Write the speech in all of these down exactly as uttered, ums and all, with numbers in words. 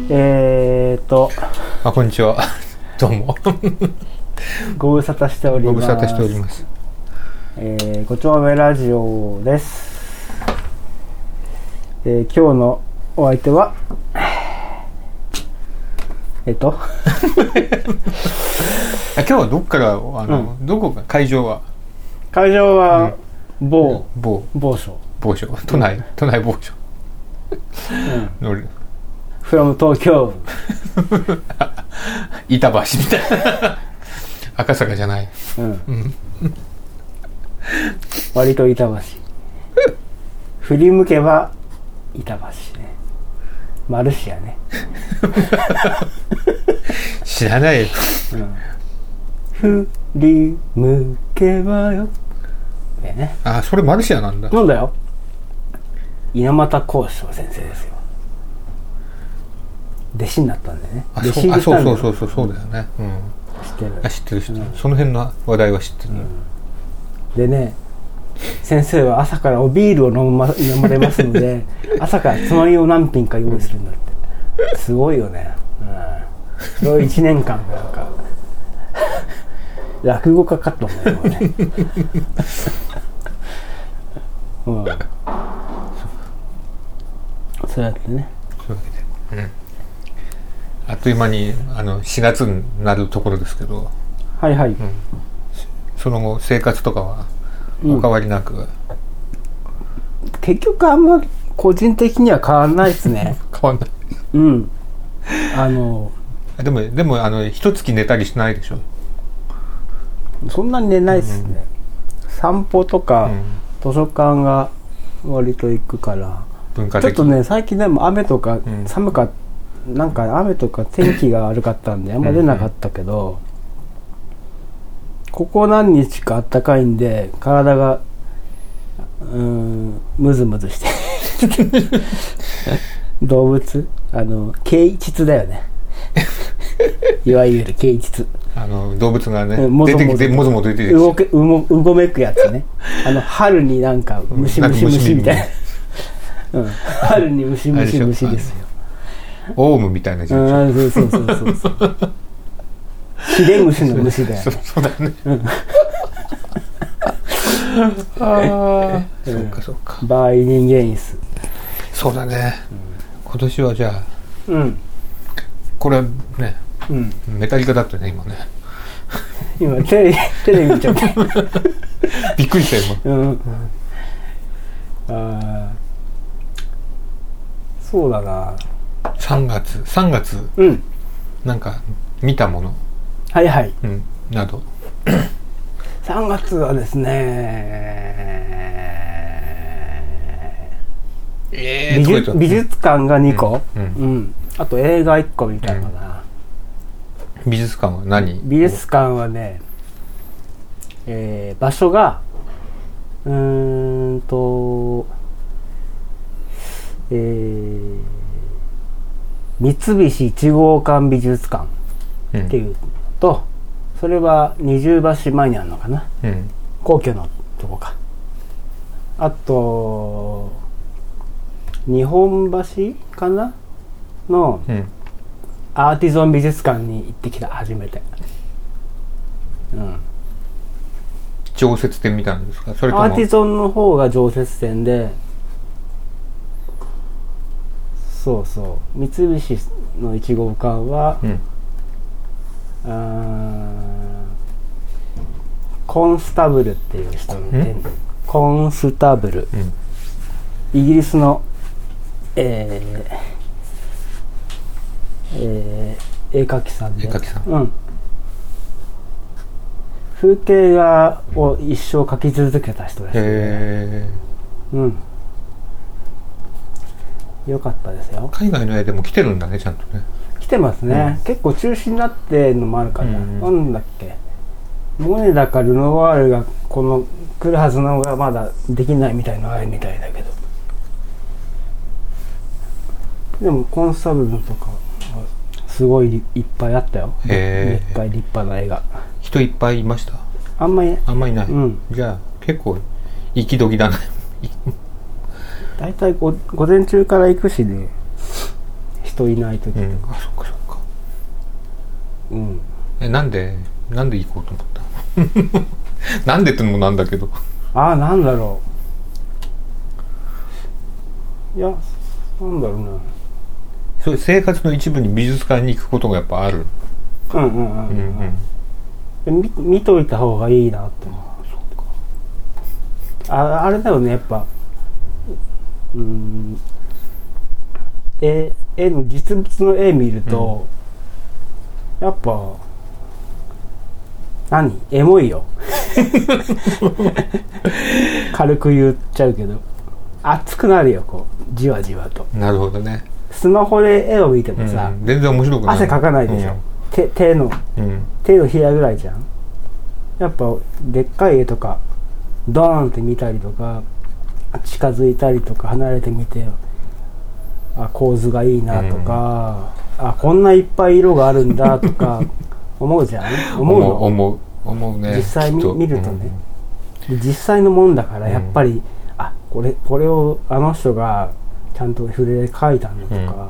えーとあ、こんにちは。どうも。 ご無沙汰しております。 ご無沙汰しております。 えー、ご丁目ラジオです。えー、今日のお相手はえっと今日はどっからあの、うん、どこか会場は会場は某、 うん、某某所某所都内、うん、都内某所、 うん、 の from 東京板橋みたいな赤坂じゃない、 うんうん、割と板橋振り向けば板橋ね、マルシアね知らないよ、 うん、振り向けばよね、 あ、それマルシアなんだ。 なんだよ、稲又光章先生ですよ。弟子になったんだよね。 あ、そう、あ、そうそうそうそうそうだよね、うん、 知ってる。 あ、知ってる知ってる、うん、その辺の話題は知ってる、 うん、でね、先生は朝からおビールを飲ま、飲まれますので朝からつまみを何品か用意するんだって。すごいよね、うん、それをいちねんかんなんか落語家かと思うよねうん、そうやってね、 そういうわけで、うん、あっという間にあのしがつになるところですけど、 はいはい、うん、 その後生活とかはお変わりなく、うん、 結局あんま個人的には変わんないですね変わんない、 うん、あのでもでもあの一月寝たりしないでしょ。 そんなに寝ないですね、うん、散歩とか、うん、図書館が割と行くから文化的、ちょっとね最近でも雨とか、うん、寒かなんか雨とか天気が悪かったんであんま出なかったけど、うんうん、ここ何日かあったかいんで体がうーんムズムズして動物あの啓蟄だよねいわゆる啓蟄、あの動物がね、うん、出てきてもぞもぞ出てきて動けうご、うごめくやつねあの春になんかムシムシムシみたいな、うん、春にムシムシムシですよ。 オウムみたいな字でしょ。 あ、そうそうそうそうそうヒレムシの虫だよね。 そ, そうだね、うん、 ああ、 そうかそうか、 バイ人間椅子。そうだね、うん、今年はじゃあ、うん、これはね、うん、メタリカだったね今ね今テレビテレビ見ちゃったびっくりした今、うんうん、 あ、そうだな、 さんがつさんがつ、うん、なんか見たもの、 はいはい、 うん、などさんがつはですね、えー、美, 術美術館がにこ、うんうんうん、あと映画いっこみたいなな、 うん、美術館は何？ 美術館はね、えー、場所がうーんと、えー、三菱一号館美術館っていうと、うん、それは二重橋前にあるのかな、うん、皇居のとこか。あと日本橋かなの、うん、アーティゾン美術館に行ってきた、初めて、うん、 常設展みたいなんですか？それともアーティゾンの方が常設展で、そうそう、三菱のいち号館は、うん、あコンスタブルっていう人の展、コンスタブル、うん、イギリスの、えーえー、絵描きさんで、 絵描きさん、 うん、風景画を一生描き続けた人ですね。へー、うん、よかったですよ。 海外の絵でも来てるんだね、ちゃんとね。 来てますね、うん、結構中止になってるのもあるから、うん、なんだっけ、モネだかルノワールがこの来るはずのがまだできないみたいなのあるみたいだけど、でもコンスタブルとかすごいいっぱいあったよ。でっかい立派な絵が。 人いっぱいいました？ あんまりあんまりない、うん、じゃあ結構行き時だねだいたい午前中から行くしね、 人いない時とか、うん、 あそっかそっかうんえなんでなんで行こうと思ったなんでってのもなんだけどああなんだろういやなんだろうなそういう生活の一部に美術館に行くことがやっぱあるうんうんうん、うんうん、見, 見といた方がいいなって思うあ, あれだよねやっぱうん絵, 絵の実物の絵見ると、うん、やっぱ何エモいよ軽く言っちゃうけど熱くなるよこうじわじわとなるほどねスマホで絵を見てもさ、 うん、全然面白くない汗かかないでしょ、うん、手, 手の、うん、手のひらぐらいじゃんやっぱでっかい絵とかドーンって見たりとか近づいたりとか離れてみてあ構図がいいなとか、うん、あこんないっぱい色があるんだとか思うじゃん思うの思う思うね実際 見, 見るとね、うん、実際のもんだからやっぱり、うん、あこれこれをあの人がちゃんと筆で描いたんだとか、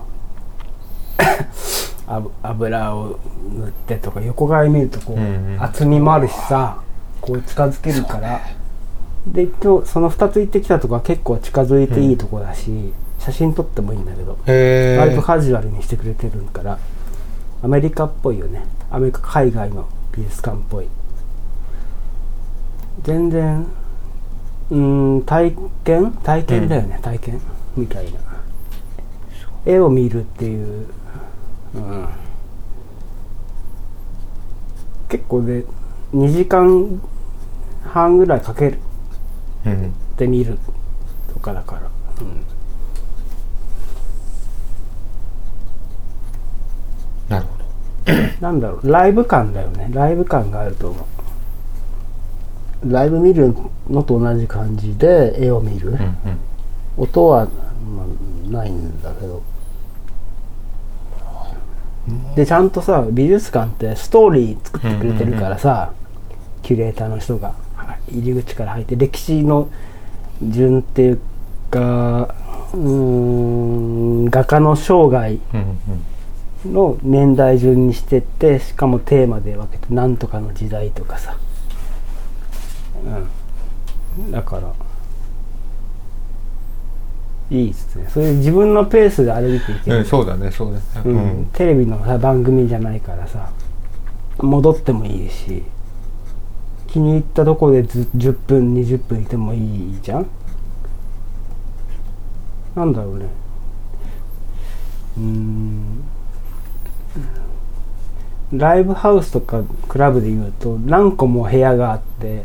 うん、油を塗ってとか横側見るとこう、うんうん、厚みもあるしさこう近づけるからで今日そのふたつ行ってきたとこは結構近づいていいとこだし、うん、写真撮ってもいいんだけど割とカジュアルにしてくれてるからアメリカっぽいよねアメリカ海外の美術館っぽい全然うーん体験体験だよね、うん、体験みたいな絵を見るっていう、うん、結構でにじかんはんぐらいかける、うん、で見るとかだから、うん、 なるほどなんだろうライブ感だよねライブ感があると思うライブ見るのと同じ感じで絵を見る、うんうん、音は、まあ、ないんだけどでちゃんとさ美術館ってストーリー作ってくれてるからさ、うんうんうん、キュレーターの人が入り口から入って歴史の順っていうかうーん画家の生涯の年代順にしてってしかもテーマで分けてなんとかの時代とかさ、うん、だからいいですねそれ自分のペースで歩いていける、 うん、そうだねそうだね、 うんうん、テレビのさ番組じゃないからさ戻ってもいいし気に入ったとこでずじゅっぷんにじゅっぷんいてもいいじゃんなんだろうねうーんライブハウスとかクラブでいうと何個も部屋があって、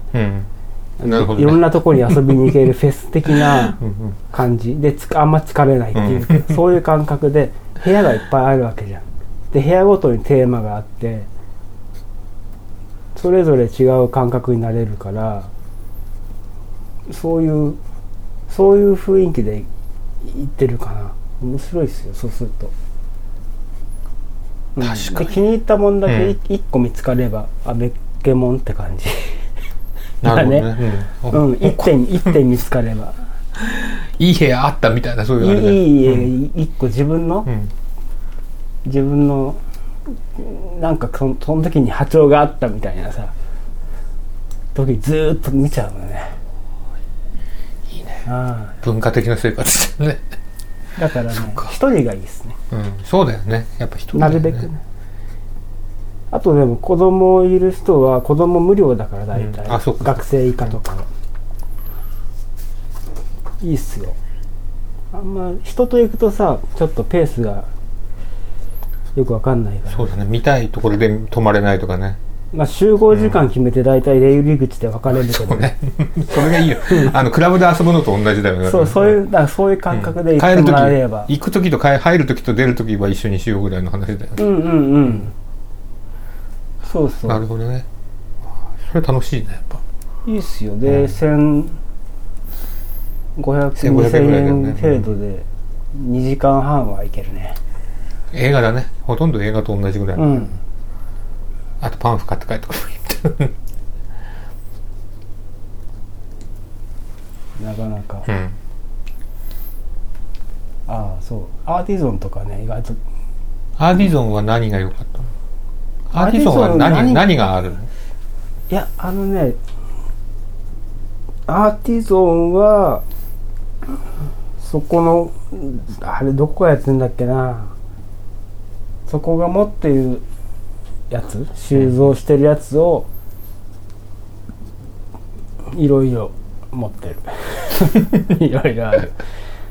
うんなるほどね、いろんなところに遊びに行けるフェス的な感じでつあんま疲れないっていう、うん、そういう感覚で部屋がいっぱいあるわけじゃんで部屋ごとにテーマがあってそれぞれ違う感覚になれるからそういうそういう雰囲気で行ってるかな面白いですよそうすると確かに、 うん、気に入ったもんだけ一個見つかれば、うん、あ別件もんって感じなるほどね、 うん、一点一点見つかればいい部屋あったみたいなそういうあれだいい家、うん、一個自分の、うん、自分のなんかその、その時に波長があったみたいなさ時ずーっと見ちゃうのねいいねあ文化的な生活だねだからね一人がいいですね、 うん、そうだよねやっぱ一人だよねなるべくねあとでも子供いる人は子供無料だから大体、うん、あそうか学生以下とかいいっすよあんま人と行くとさちょっとペースがよくわかんないからそうだね見たいところで泊まれないとかねまあ集合時間決めて大体出入り口で分かれるけどね、 うん、そ, ねそれがいいよあのクラブで遊ぶのと同じだよねそうそういうだからそういう感覚で行ってもらえれば、 うん、行く時と入る時と出る時は一緒にしようぐらいの話だよねうんうんうんそうそうなるほどねそれ楽しいねやっぱいいっすよで、うん、せんごひゃく、にせんえん程度でにじかんはんはいけるね映画だねほとんど映画と同じぐらい、うん、あとパンフ買って帰ってこいなかなか、 うん、 ああそうアーティゾンとかね意外と。 アーティゾンは何が良かったの？アーティゾンは 何, 何, 何があるの？ いやあのねアーティゾンはそこのあれどこがやってんだっけな、そこが持っているやつ収蔵してるやつをいろいろ持ってるいろいろある。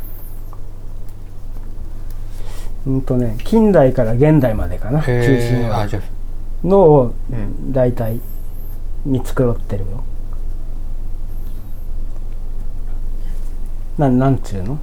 うんとね近代から現代までかな中心はのを大体見繕ってるよ。ななんちゅうの？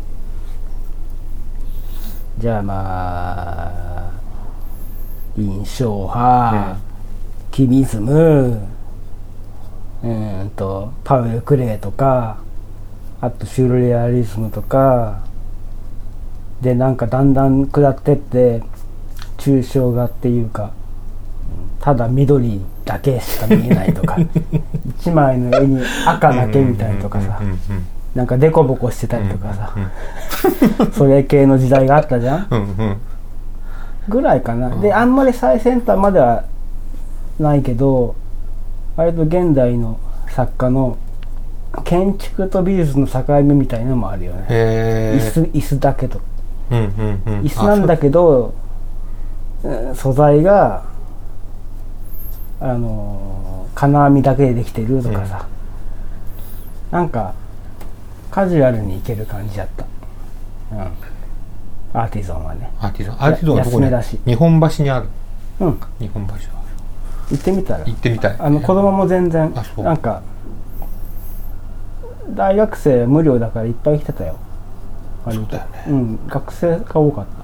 じゃあまあ印象派、うん、キュビズム、うんとパウエル・クレーとか、あとシュルレアリスムとかで、なんかだんだん下ってって抽象画っていうかただ緑だけしか見えないとか一枚の絵に赤だけみたいとかさ、なんかデコボコしてたりとかさ、うんうん、それ系の時代があったじゃん、うん、うん、ぐらいかな、うん、であんまり最先端まではないけど割と現代の作家の建築と美術の境目みたいなのもあるよね。 へ椅子、椅子だけど、 うんうんうん、 椅子なんだけど素材があの金網だけでできてるとかさ、うん、なんかカジュアルに行ける感じだった、うん、アーティゾンはね。 アーティゾンアーティゾンはどこに？日本橋にある。 うん、 日本橋は行ってみたら。 行ってみたい。 あの子供も全然なんか大学生無料だからいっぱい来てたよ。 そうだよね、 うん、学生が多かった。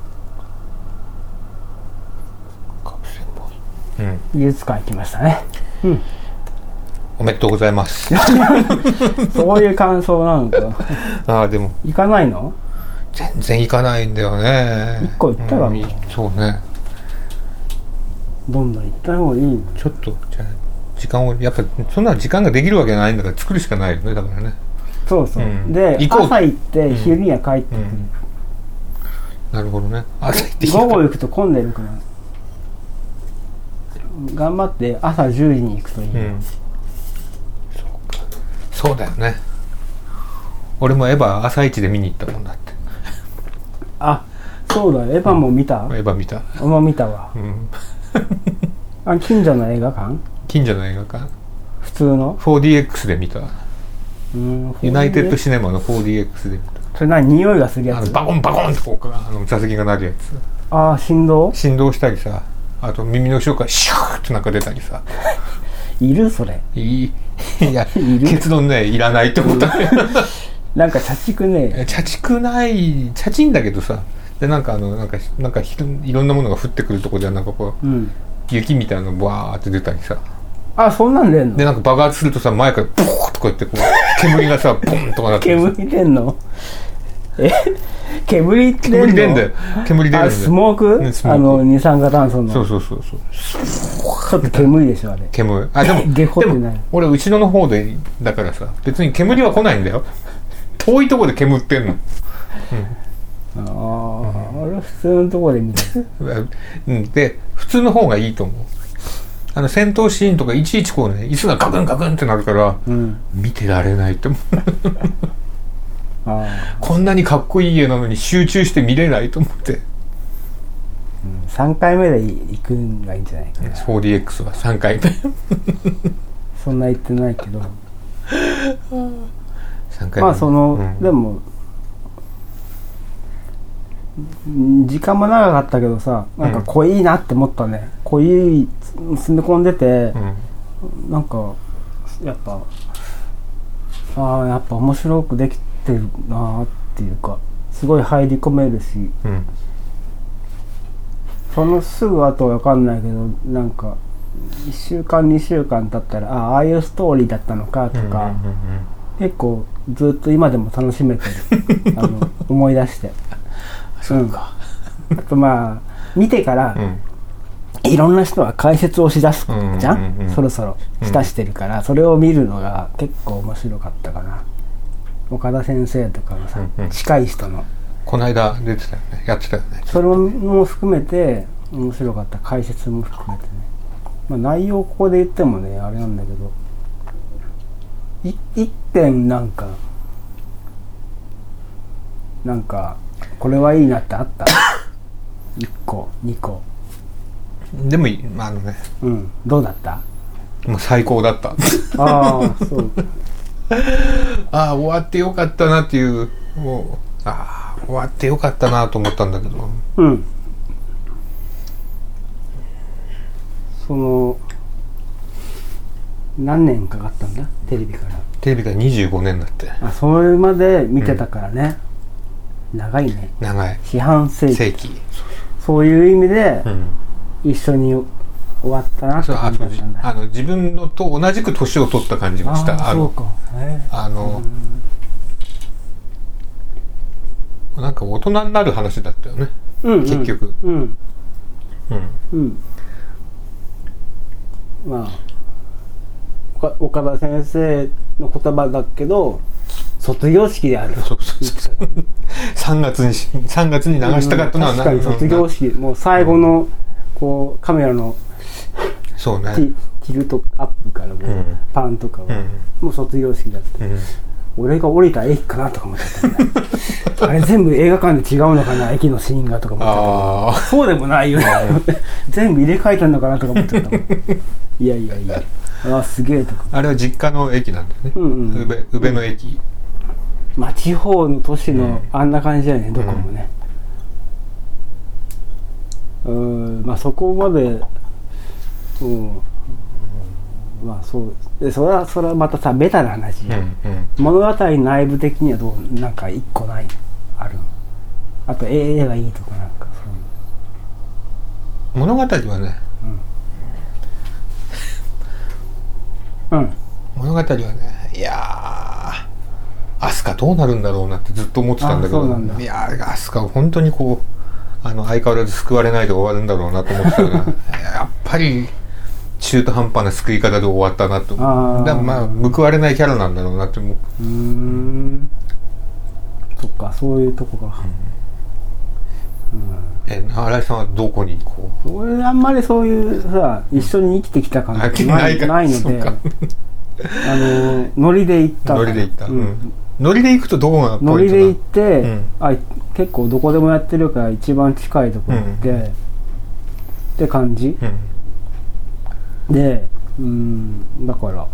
学生も、うん、 美術館行きましたね、うん、 おめでとうございますそういう感想なのかああでも行かないの？ 全然行かないんだよね。 一個行ったらもう、うん、 そうね、 どんどん行った方がいいの。 ちょっとじゃあ時間をやっぱそんな時間ができるわけないんだから作るしかないよね。だからね。 そうそう、うん、で朝行って昼には帰ってくる、うんうん、 なるほどね。朝行って午後行くと混んでるから頑張って朝じゅうじに行くといい、うん、 そうか、そうだよね。俺もエヴァ朝一で見に行ったもんだって。 あ、そうだ、エヴァも見た、 うん、エヴァ見た。 俺も見たわ、うん、あ、近所の映画館？ 近所の映画館、 普通のフォーディーエックス で見た。 うん、 ユナイテッドシネマの フォーディーエックス で見た。 それ何、匂いがするやつ？ あのバコンバコンってこうあの座席が鳴るやつ。 ああ、振動振動したりさ、あと耳の後ろからシューってなんか出たりさいるそれ？ いいいや結論ね、いらないって思った、ね、 なんか茶畜ね。 茶畜ない、茶ちんだけどさ、でなんかあのなんかなんかいろんなものが降ってくるとこではなんかこう、うん、雪みたいなのがバーって出たりさ。 あ、そんなん出んの？ でなんか爆発するとさ、前からボーッとこうやってこう煙がさボンとかなって煙出んの？え煙出んの？ 煙出んだよ。煙出るんだよ。 あ、スモーク？ね、スモーク、あの二酸化炭素の。 そうそうそうそう。 ちょっと煙でしょあれ。 煙。あ、でもゲホってない。 俺後ろの方でだからさ、別に煙は来ないんだよ。遠いとこで煙ってんの。 うん、ああ、うん、俺普通のとこで見てる。 うん、で普通の方がいいと思う。あの戦闘シーンとかいちいちこうね、椅子がガクンガクンってなるから、うん、見てられないって思うあ、こんなにかっこいい家なのに集中して見れないと思って、うん、 さんかいめで行くんがいいんじゃないかな。 フォーディーエックス はさんかいめそんな言ってないけどさんかいめ、 まあその、うん、でも時間も長かったけどさ、なんか濃いなって思ったね、うん、濃い詰め込んでて、うん、なんかやっぱああやっぱ面白くできてるなっていうか、すごい入り込めるし、うん、そのすぐ後は分かんないけど、なんかいっしゅうかんにしゅうかん経ったらああああいうストーリーだったのかとか、うんうんうんうん、結構ずっと今でも楽しめてるあの思い出してそうか、うん、あとまあ見てから、うん、いろんな人は解説をしだすじゃん、うんうんうん、そろそろしたしてるから、うん、それを見るのが結構面白かったかな。岡田先生とかのさ、うんうん、近い人のこの間出てたよね、やってたよね。 それも含めて面白かった、解説も含めてね、まあ、内容ここで言ってもねあれなんだけど、い一点なんかなんかこれはいいなってあったいっこにこ。 でもあのね、 うん、どうだった？ もう最高だったああそうああ終わってよかったなっていう、もうああ終わってよかったなと思ったんだけど、 うん、その何年かかったんだ、テレビから。 テレビからにじゅうごねんだって。 あ、それまで見てたからね、うん、長いね。 長い。 四半世紀。 世紀。 そういう意味で、うん、一緒に終わったなって感じだったんだ。 あの自分のと同じく年を取った感じもした。 ああ、そうか。 あの、うん、なんか大人になる話だったよね。うんうん、結局。うん。うん。うん。 まあ、岡田先生の言葉だけど、卒業式である。そうそうそうさんがつにさんがつに流したかったのは、うん、 確かに卒業式、もう最後のこうカメラのそうね、 ティルトアップからもう、うん、パンとかは、うん、もう卒業式だって、うん、俺が降りた駅かなとか思っちゃったんだあれ全部映画館で違うのかな、駅のシーンがとか思っちゃった。そうでもないよね全部入れ替えたのかなとか思っちゃったいやいやいや、あすげえとか。 あれは実家の駅なんだよね、うんうん、宇部、宇部の駅、 まあ地方の都市のあんな感じだよね、うん、どこもね。うーん、まあそこまで、うん、まあそうで、それはそれはまたさベタな話じゃん、うんうん、物語内部的にはどう、なんか一個ないある、あと絵がいいとかなんかそう物語はね、うん、うん、物語はね、いやーアスカどうなるんだろうなってずっと思ってたんだけど、だいやーアスカ本当にこうあの相変わらず救われないで終わるんだろうなと思ってたからやっぱり中途半端な救い方で終わったなと。あだまあ報われないキャラなんだろうなって思う。うーん、 そっか、そういうとこが、 うんうん、え新井さんはどこにこう。俺あんまりそういうさ一緒に生きてきた感じない、ないのであのノリで行ったノリで行った、うんうん、ノリで行くとどこがポイントなの？ ノリで行って、うん、あ結構どこでもやってるから一番近いところ行って、うん、って感じ、うん、でうーんだから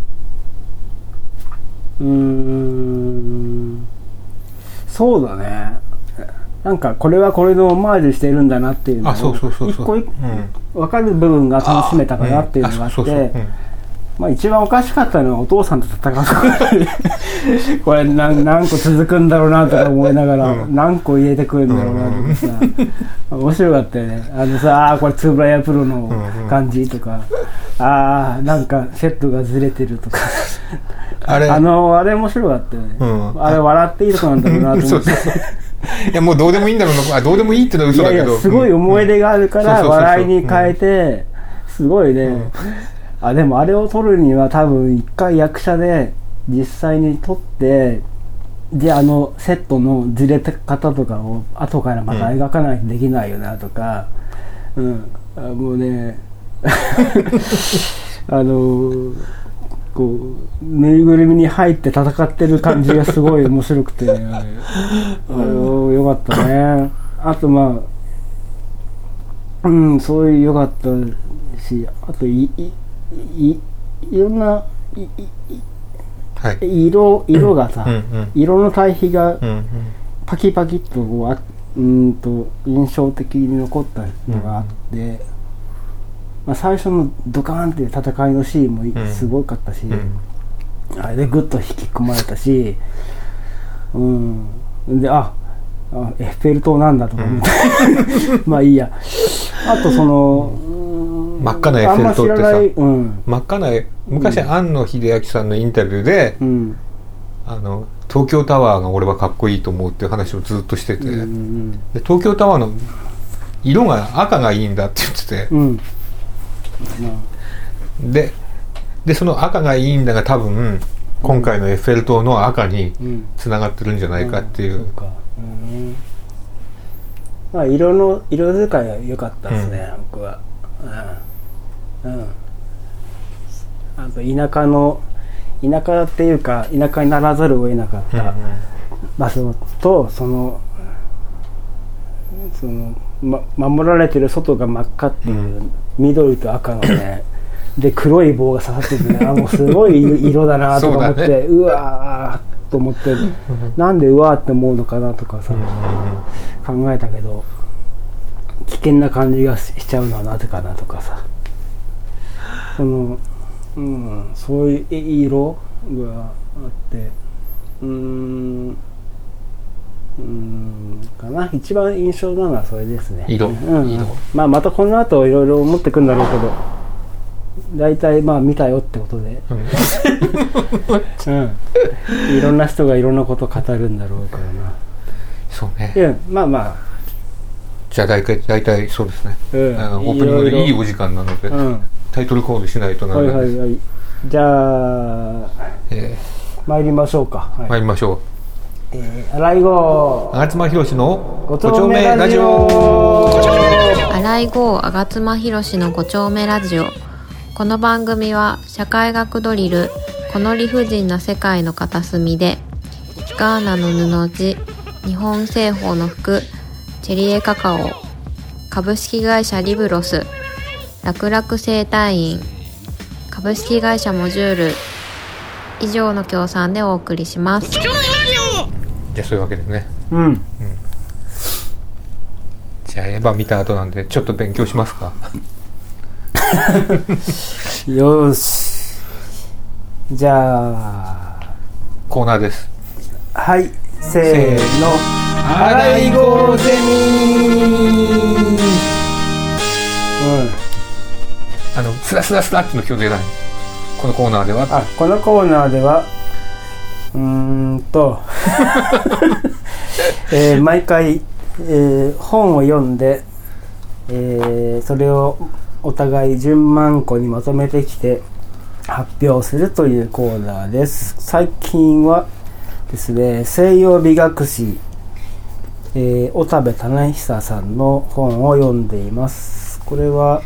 うーんそうだね、なんかこれはこれのオマージュしてるんだなっていうのを一個一個分かる部分が楽しめたかなっていうのがあって、まあ一番おかしかったのはお父さんと戦うこれ 何, 何個続くんだろうなとか思いながら、うん、何個入れてくるんだろうなとかさ、うん、面白かったよね。あのさあこれツーブライヤープロの感じとか、うん、ああなんかセットがずれてるとかあれあのあれ面白かったよね、うん、あれ笑っていいとこなんだろうなと思っていやもうどうでもいいんだろうな、あどうでもいいってのは嘘だけど、いやいやすごい思い出があるから笑いに変えてすごいね、うん、あでもあれを撮るには多分一回役者で実際に撮ってであのセットのずれ方とかを後からまた描かないとできないよなとか、うん、うん、あもうねあのこうぬいぐるみに入って戦ってる感じがすごい面白くて、ね、あれよかったね。あとまあうんそういうよかったし、あといいいいろんないいはい、色, 色がさ、うんうん、色の対比がパキパキっとこうあうんと印象的に残ったのがあって、うんまあ、最初のドカーンっていう戦いのシーンもすごかったし、うん、あれでグッと引き込まれたし、うん、で あ, あエッフェル塔なんだとか思って、うん、まあいいや。あとその、うん、 真っ赤なエッフェル塔ってさ、うん、真っ赤な昔、うん、庵野秀明さんのインタビューで、うん、あの東京タワーが俺はかっこいいと思うっていう話をずっとしてて、うんうん、で東京タワーの色が赤がいいんだって言ってて、うんうん、で, でその赤がいいんだが多分今回のエッフェル塔の赤につながってるんじゃないかっていう、うんうん、そうか、うんまあ、色の色使いは良かったですね、うん、僕は、うんうん、あと田舎の田舎っていうか田舎にならざるを得なかった場所と、そのその、ま、守られてる外が真っ赤っていう、うん、緑と赤のねで黒い棒が刺さっててね、あもうすごい色だなとか思って う,、ね、うわーと思ってなんでうわーって思うのかなとかさ、うん、考えたけど危険な感じがしちゃうのはなぜかなとかさ、その、うん、そういう色があってうーんうーんかな、一番印象なのはそれですね。 色、 うん、 色まあまたこの後いろいろ思ってくんだろうけど大体まあ見たよってことで、うんうん、いろんな人がいろんなことを語るんだろうからな。 そうね、 いやまあまあじゃあ大体大体そうですね、うん、あのオープニングでいいお時間なので、うん、タイトルコールしないとならないです。はいはいはい、 じゃあ、えー、参りましょうか、はい、 参りましょう。 えー、荒井郷吾妻弘のご丁目ラジオ。 荒井郷吾妻弘のご丁目ラジオ。この番組は社会学ドリルこの理不尽な世界の片隅でガーナの布地、日本製法の服、チェリエカカオ、株式会社リブロス、楽々整体院、株式会社モジュール以上の協賛でお送りします。 じゃあそういうわけでね、 うん、うん、 じゃあエヴァ見た後なんでちょっと勉強しますかよし、じゃあコーナーです。 はい、せーの、荒井郷ゼミ、うん、 あのスラスラスラっての表現ない。このコーナーではあこのコーナーではうーんと、えー、毎回、えー、本を読んで、えー、それをお互いじゅうまんこにまとめてきて発表するというコーナーです。最近はですね、西洋美学史、えー、小田部忠久さんの本を読んでいます。これは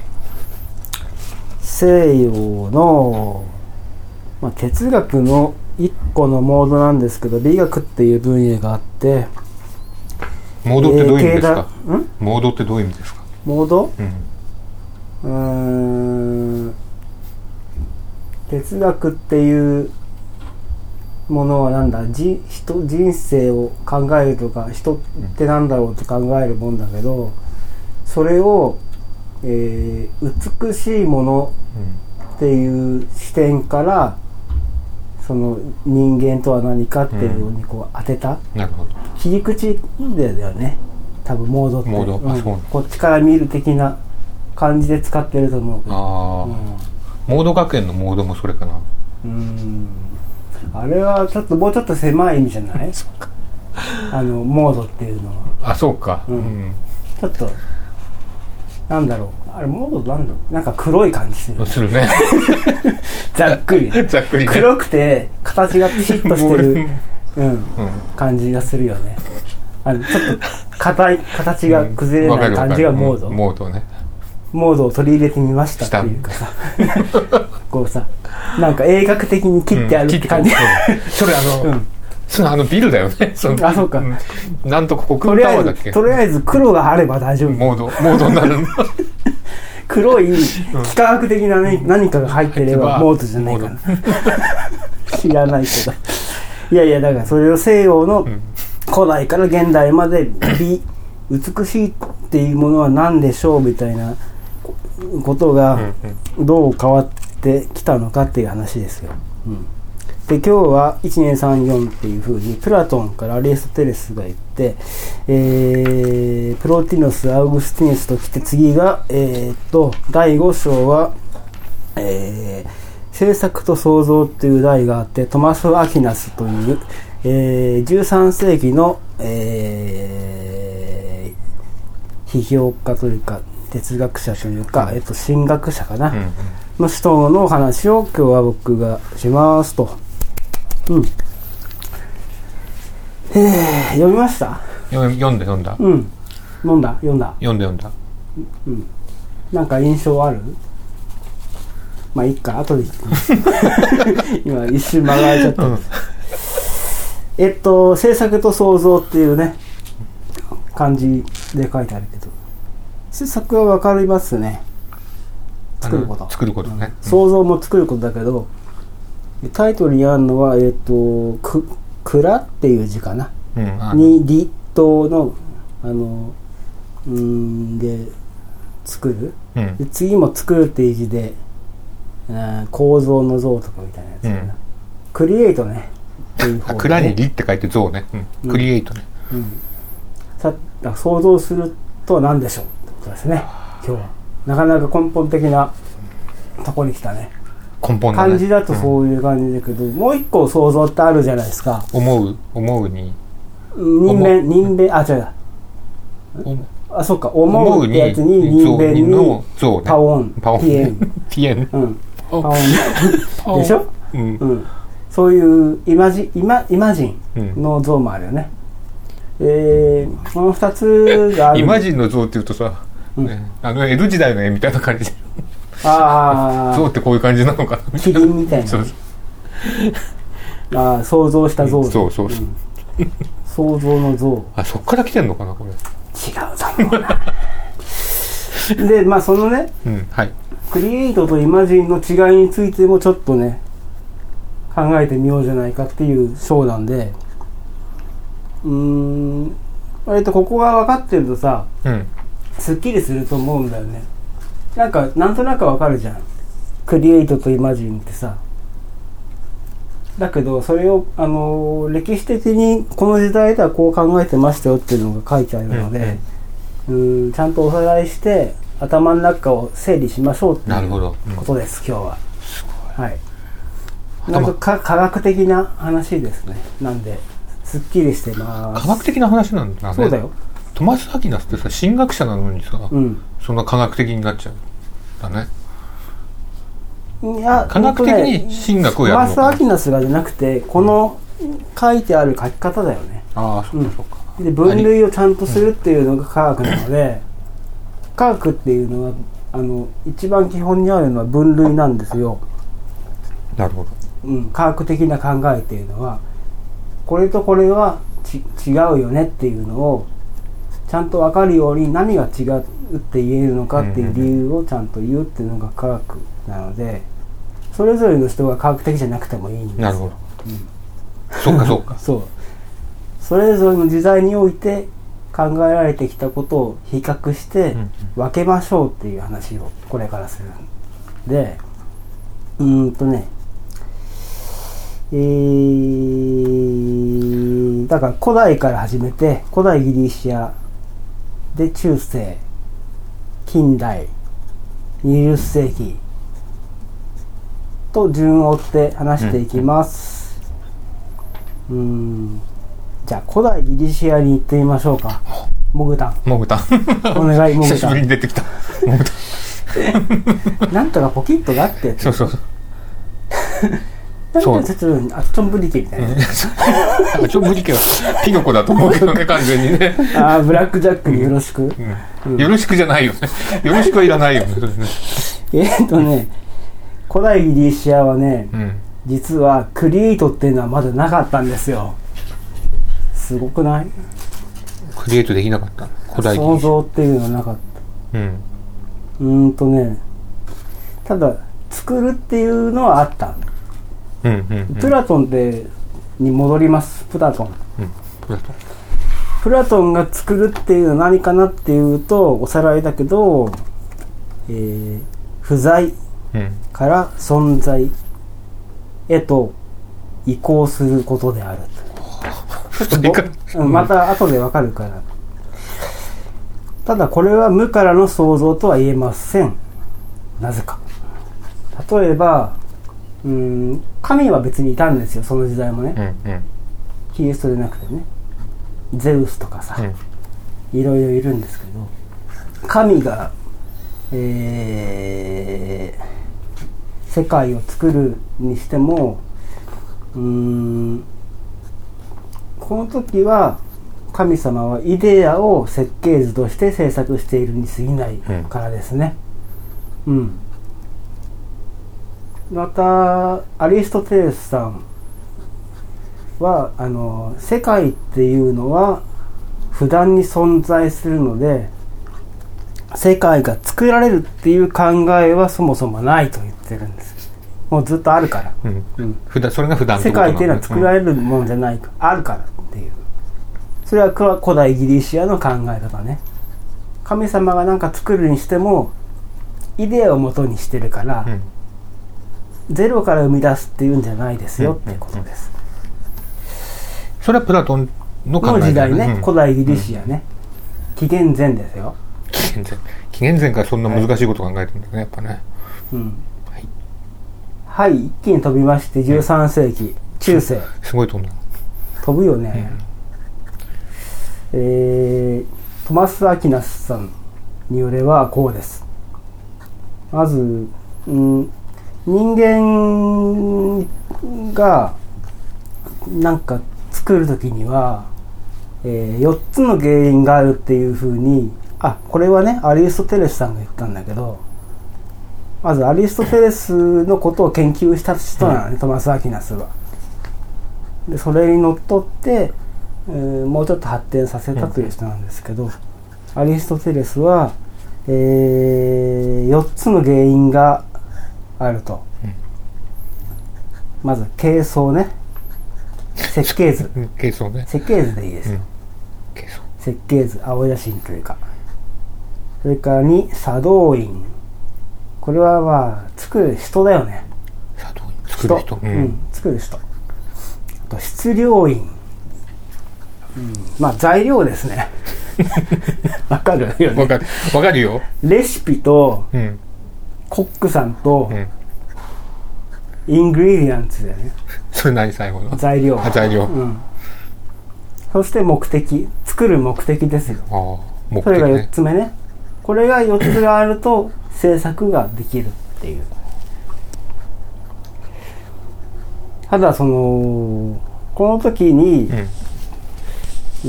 西洋の、まあ、哲学の一個のモードなんですけど、美学っていう分野があって、 モードってどういう意味ですか？えー、んモードってどういう意味ですか？ モード、 うん、 うーん哲学っていうものはなんだ、じ人人生を考えるとか人ってなんだろうと考えるもんだけど、それを、えー、美しいものっていう視点からその人間とは何かっていうのにこう当てた、 うん、なるほど、 切り口だよね多分モードって。 モード、 うん、 あ、そう。 こっちから見る的な感じで使ってると思うけど、 あ、うん、モード学園のモードもそれかな。 うーん、あれはちょっともうちょっと狭い意味じゃないあのモードっていうのは。 あ、そうか、 うんうん、ちょっとなんだろう、あれモードなんだろう、なんか黒い感じする、ね、 するねざっくりざっくり、ね、 黒くて形がピシッとしてる、うんうん、感じがするよね。あのちょっと硬い形が崩れない感じがモード、 うん、モードね、 モードを取り入れてみましたっていうかさこうさ、なんか映画的に切ってあるって感じ、うんうん、それあの、うん、そのあのビルだよね。そのあ、そうか、 うん、なんとここクンタワーだっけ。 とりあえず黒があれば大丈夫。 モードモードになるんだ黒い幾何学的な、ね、何かが入ってればモードじゃないかな知らないけど、いやいや、だからそれを西洋の古代から現代まで美美しいっていうものは何でしょうみたいなことがどう変わってきたのかっていう話ですよ、うん、で今日はいちねんさんじゅうよんっていう風にプラトンからアリストテレスが言って、えー、プロティノス、アウグスティヌスときて、次が、えー、っとだいご章は、えー、制作と創造っていう題があって、トマス・アキナスという、えー、じゅうさんせいきの、えー、批評家というか哲学者というか、えっと、神学者かな、うんうん、の人のお話を今日は僕がしますと。うん。えー、読みました？ 読んだ読んだ。 うん。 飲んだ読んだ読んだ読んだ。 うん。なんか印象ある？まあいいか、後で今一瞬間が空いちゃった、うん、えっと制作と創造っていうね漢字で書いてあるけど、制作は分かりますね。作ること作ることね、 うん、創造も作ることだけど、タイトルにあるのはえっとく蔵っていう字かな、うん、に立冬のあのうーんで作る、うん、で次も作るっていう字で構造の像とかみたいなやつかな、うん、クリエイトねっていう方で、 蔵にリって書いて像ね、うん、クリエイトね、うんうん、 さ想像するとは何でしょうってことですね。今日はなかなか根本的なとこに来たね。 根本だね。 漢字だとそういう感じだけど、うん、もう一個想像ってあるじゃないですか。 思う思うに人弁人弁あ違うあそっか思うってやつに人弁に像、ね、 パオンパオンピエンピエンうんパオンでしょ、うんうん、そういうイマジイマイマジンの像もあるよね、うん、えー、このふたつがある。 イマジンの像っていうとさ、うんね、あの江戸時代の絵みたいな感じであ像ってこういう感じなのかな、 キリンみたいなそうあ想像した像、うん、 そうそうそう、 うん、想像の像あそっから来てんのかなこれ。 違うと思うなでまあそのね、 うんはい、 クリエイトとイマジンの違いについてもちょっとね考えてみようじゃないかっていう章なんで、うーん割とここが分かってるとさ、うん、すっきりすると思うんだよね。なんかなんとなく分かるじゃん、クリエイトとイマジンってさ。だけどそれをあの歴史的にこの時代ではこう考えてましたよっていうのが書いてあるので、うんうん、うんちゃんとおさらいして頭の中を整理しましょうっていうことです、うん、今日は。すごい。はい。なんかか科学的な話ですね。なんですっきりしてます。 科学的な話なんだね。 そうだよ。 トマス・アキナスってさ神学者なのにさ、うん、そんな科学的になっちゃうんだね。いや科学的に神学をやるのかな。 トマス・アキナスがじゃなくてこの書いてある書き方だよね。 ああそうかそうか、 うん、で分類をちゃんとするっていうのが科学なので、うん、科学っていうのはあの一番基本にあるのは分類なんですよ。 なるほど、 うん、科学的な考えっていうのはこれとこれはち違うよねっていうのをちゃんと分かるように何が違うって言えるのかっていう理由をちゃんと言うっていうのが科学なので、それぞれの人が科学的じゃなくてもいいんですよ。 なるほど、うん、そうかそうかそうそれぞれの時代において考えられてきたことを比較して分けましょうっていう話をこれからするんで、うーんとねえー、だから古代から始めて古代ギリシアで中世近代にじゅっせいきと順を追って話していきます、うん、うーんじゃあ古代ギリシアに行ってみましょうか。モグタンモグタンお願いモグタン久しぶりに出てきたモグタンなんとかポキッとがあってそうそうそうなんかちょっとアッチョンブリケみたいな、うん、アッチョンブリケはピノコだと思うけどね完全にねああブラックジャックによろしく、うんうん、よろしくじゃないよねよろしくはいらないよねえーっとね古代ギリシアはね、うん、実はクリエイトっていうのはまだなかったんですよ。すごくない？ クリエイトできなかった古代ギリシア創造っていうのはなかった。うんうーんとねただ作るっていうのはあった、うんうんうん、プラトンってに戻ります。プラトン、うん、プラトンプラトンが作るっていうのは何かなっていうとおさらいだけど、えー、不在から存在へと移行することである、ちょっとまた後でわかるから。ただこれは無からの創造とは言えません。なぜか。例えばうーん神は別にいたんですよその時代もね、うんうん、キリストじゃなくてねゼウスとかさ、うん、いろいろいるんですけど神が、えー、世界を作るにしてもうーんこの時は神様はイデアを設計図として制作しているに過ぎないからですね。うん、うん、またアリストテレスさんはあの世界っていうのは普段に存在するので、世界が作られるっていう考えはそもそもないと言ってるんです。もうずっとあるから、うんうん、 普段それが普段世界っていうのは作られるものじゃないか、うん、あるからっていう、それは古代ギリシアの考え方ね。神様が何か作るにしてもイデアを元にしてるから、うん、ゼロから生み出すっていうんじゃないですよ、うん、っていうことです、 うん、それはプラトンの考えの時代ね、うん、古代ギリシアね、うん、紀元前ですよ。 紀元前紀元前からそんな難しいこと考えてるんだね、やっぱね。 うん、はい、はい、一気に飛びましてじゅうさん世紀、うん、中世。 すごい飛んだ。 飛ぶよね、うん、えー、トマス・アキナスさんによればこうです。まず、うん、人間がなんか作るときには、えー、よっつの原因があるっていうふうに、あ、これはねアリストテレスさんが言ったんだけど、まずアリストテレスのことを研究した人なのね、うん、トマス・アキナスは。でそれにのっとって、えー、もうちょっと発展させたという人なんですけど、うん、アリストテレスは、えー、よっつの原因があると、うん、まず形相ね、設計図形相ね、 設計図でいいですよ、うん、 形相設計図、青写真というか。それからに作動員、これはまあ作る人だよね。 作動員、作る人、 うんうん、作る人。あと質量員、うん、まあ材料ですね。わかるよね。 わかる、わかるよ。 レシピと、うん、コックさんと、うん、イングリディアンツだよね。 それ何最後の材料。 あ、材料、 うん、そして目的、作る目的ですよ。 あ、目的ね。 それがよっつめね。これがよっつがあると制作ができるっていう。ただそのこの時に、うん、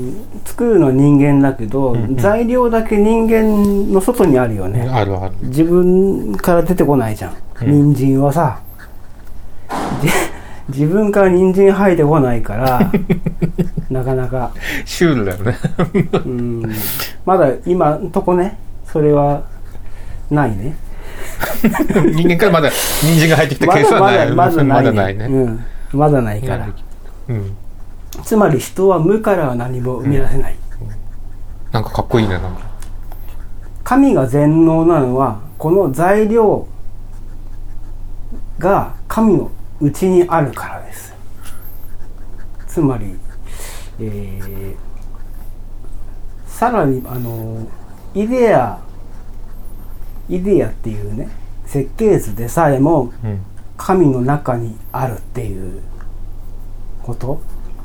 うん作るのは人間だけど、うんうん、材料だけ人間の外にあるよね。 あるある。 自分から出てこないじゃん、うん、人参はさ自分から人参生えてこないからなかなかシュールだよねうん、まだ今んとこねそれはないね人間からまだ人参が入ってきたケースはない。 まだまだないね、 うん、まだないから、うん、つまり人は無からは何も生み出せない、 うんうん、なんかかっこいいね。なんか神が全能なのはこの材料が神のうちにあるからです。つまり、えー、さらにあのイデアイデアっていうね設計図でさえも神の中にあるっていうこと、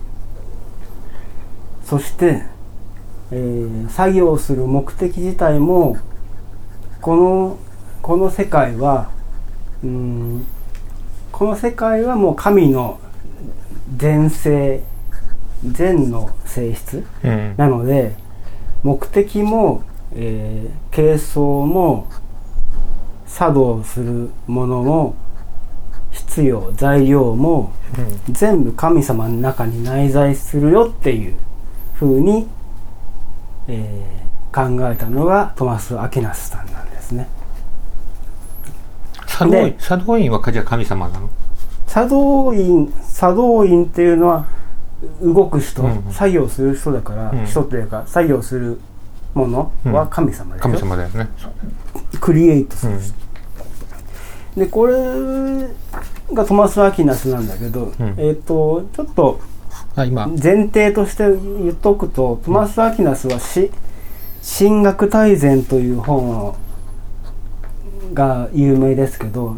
そして、えー、作業する目的自体もこのこの世界はうーんこの世界はもう神の全性全の性質、うん、なので目的も、えー、形相も作動するものも必要材料も、うん、全部神様の中に内在するよっていう風に、えー、考えたのがトマス・アキナスさんなんですね。 作動員、作動員はじゃあ神様なの？ 作動員、作動員っていうのは動く人、うん、作業する人だから、うん、人というか作業するものは神様でしょ、うん、 神様だよね。 クリエイトする、うん、でこれがトマス・アキナスなんだけど、うん、えっとちょっと前提として言っとくと、トマス・アキナスはし神学大全という本をが有名ですけど、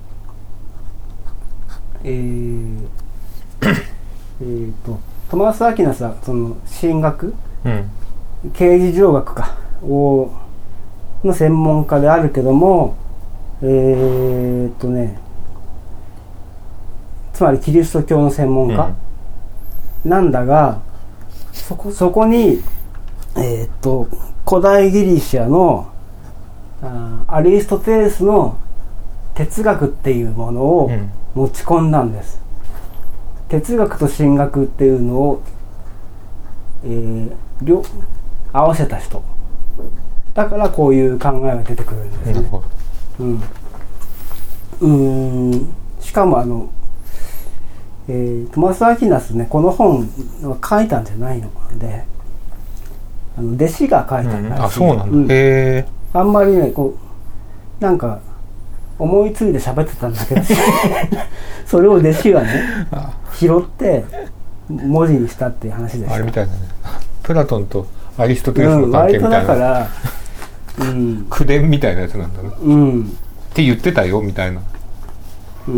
えーえーとトマス・アキナスはその神学、うん、啓示上学かをの専門家であるけども、えーとねつまりキリスト教の専門家、うん、なんだが、 そこそこにえー、っと古代ギリシャのあアリストテレスの哲学っていうものを持ち込んだんです、うん、哲学と神学っていうのを、えー、両合わせた人だからこういう考えが出てくるんですね、うん、うーんしかもあの、えー、トマス・アキナスねこの本は書いたんじゃないのであの弟子が書いたんだし、うん、あそうなんだ、うん、へーあんまりねこうなんか思いついて喋ってたんだけどそれを弟子がね拾って文字にしたっていう話でした。 あれみたいだねプラトンとアリストテレスの関係みたいな、うん、割とだから、うん、口伝みたいなやつなんだね、うん、って言ってたよみたいな、うん、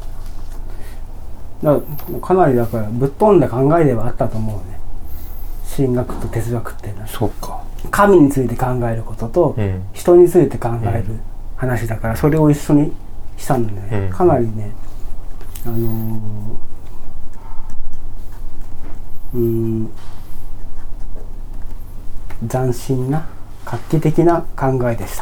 だからかなりだからぶっ飛んだ考えではあったと思うね神学と哲学っていうのは。 そうか神について考えることと、うん、人について考える話だから、うん、それを一緒にしたんでね、うん、かなりねあのー、うーん斬新な画期的な考えでした。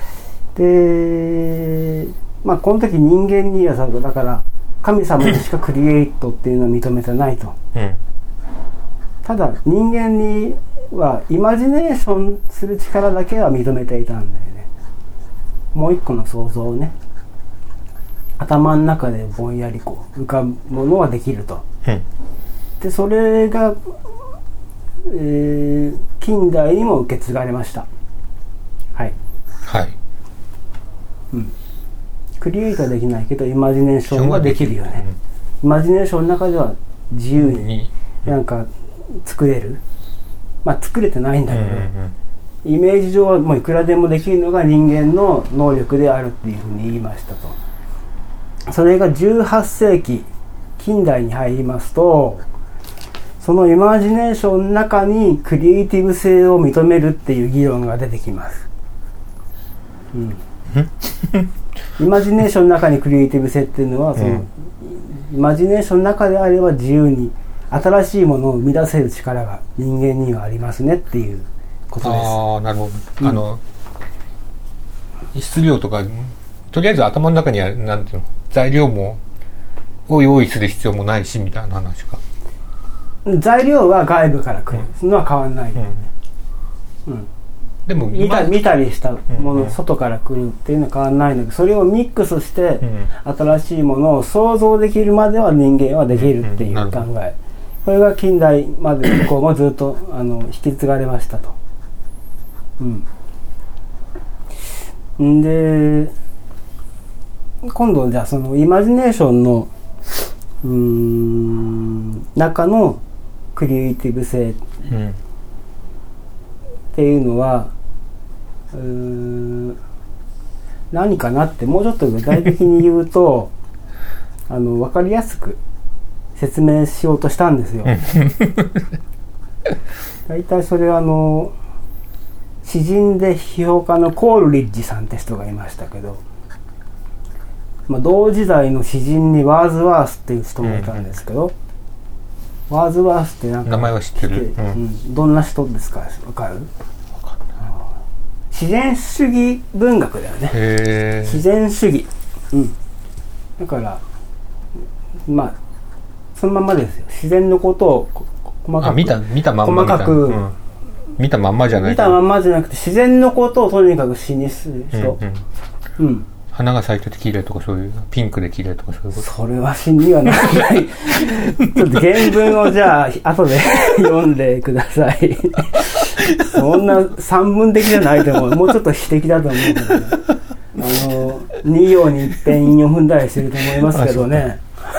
でまあこの時人間にはさだから神様にしかクリエイトっていうのを認めてないと、うん、ただ人間にはイマジネーションする力だけは認めていたんだよね。もう一個の想像をね頭の中でぼんやりこう浮かぶものはできると、うん、でそれが、えー、近代にも受け継がれました。はいはい、うん、クリエイトはできないけどイマジネーションはできるよね、うん、イマジネーションの中では自由になんか作れる、まあ作れてないんだけど、うんうんうん、イメージ上はもういくらでもできるのが人間の能力であるっていうふうに言いましたと。それがじゅうはっせいき近代に入りますとそのイマジネーションの中にクリエイティブ性を認めるっていう議論が出てきます、うん、イマジネーションの中にクリエイティブ性っていうのはその、うん、イマジネーションの中であれば自由に新しいものを生み出せる力が人間にはありますねっていうことです。 ああなるほど、うん、あの質量とかとりあえず頭の中にはなんていうの材料もを用意する必要もないしみたいな話か。 材料は外部から来るのは変わらないよね、うんうん、でも 見た, 見たりしたもの、うんうん、外から来るっていうのは変わらないんだけどそれをミックスして、うん、新しいものを想像できるまでは人間はできるっていう考え、うんうん、これが近代まで以降もずっとあの引き継がれましたと、うん、で今度じゃあそのイマジネーションのうーん中のクリエイティブ性っていうのは、うん、うーん何かなってもうちょっと具体的に言うとあの分かりやすく説明しようとしたんですよ。大体それはあの詩人で批評家のコールリッジさんって人がいましたけど、まあ、同時代の詩人にワーズワースっていう人もいたんですけど、うん、ワーズワースってなんか名前は知ってる、うんうん、どんな人ですかわかる？わかんない。自然主義文学だよね。へー。自然主義、うん、だからまあそのまんまですよ。自然のことを細かく見た、見たまんま細かく、うん、 見たまんまじゃない見たまんまじゃなくて自然のことをとにかく詩にする人、うんうんうん、 花が咲いてて綺麗とかそういうピンクで綺麗とかそういうこと。 それは詩にはならないちょっと原文をじゃあ後で読んでくださいそんな散文的じゃないと思う。もうちょっと詩的だと思うけど、ね、あのに行に一遍韻を踏んだりしてると思いますけどね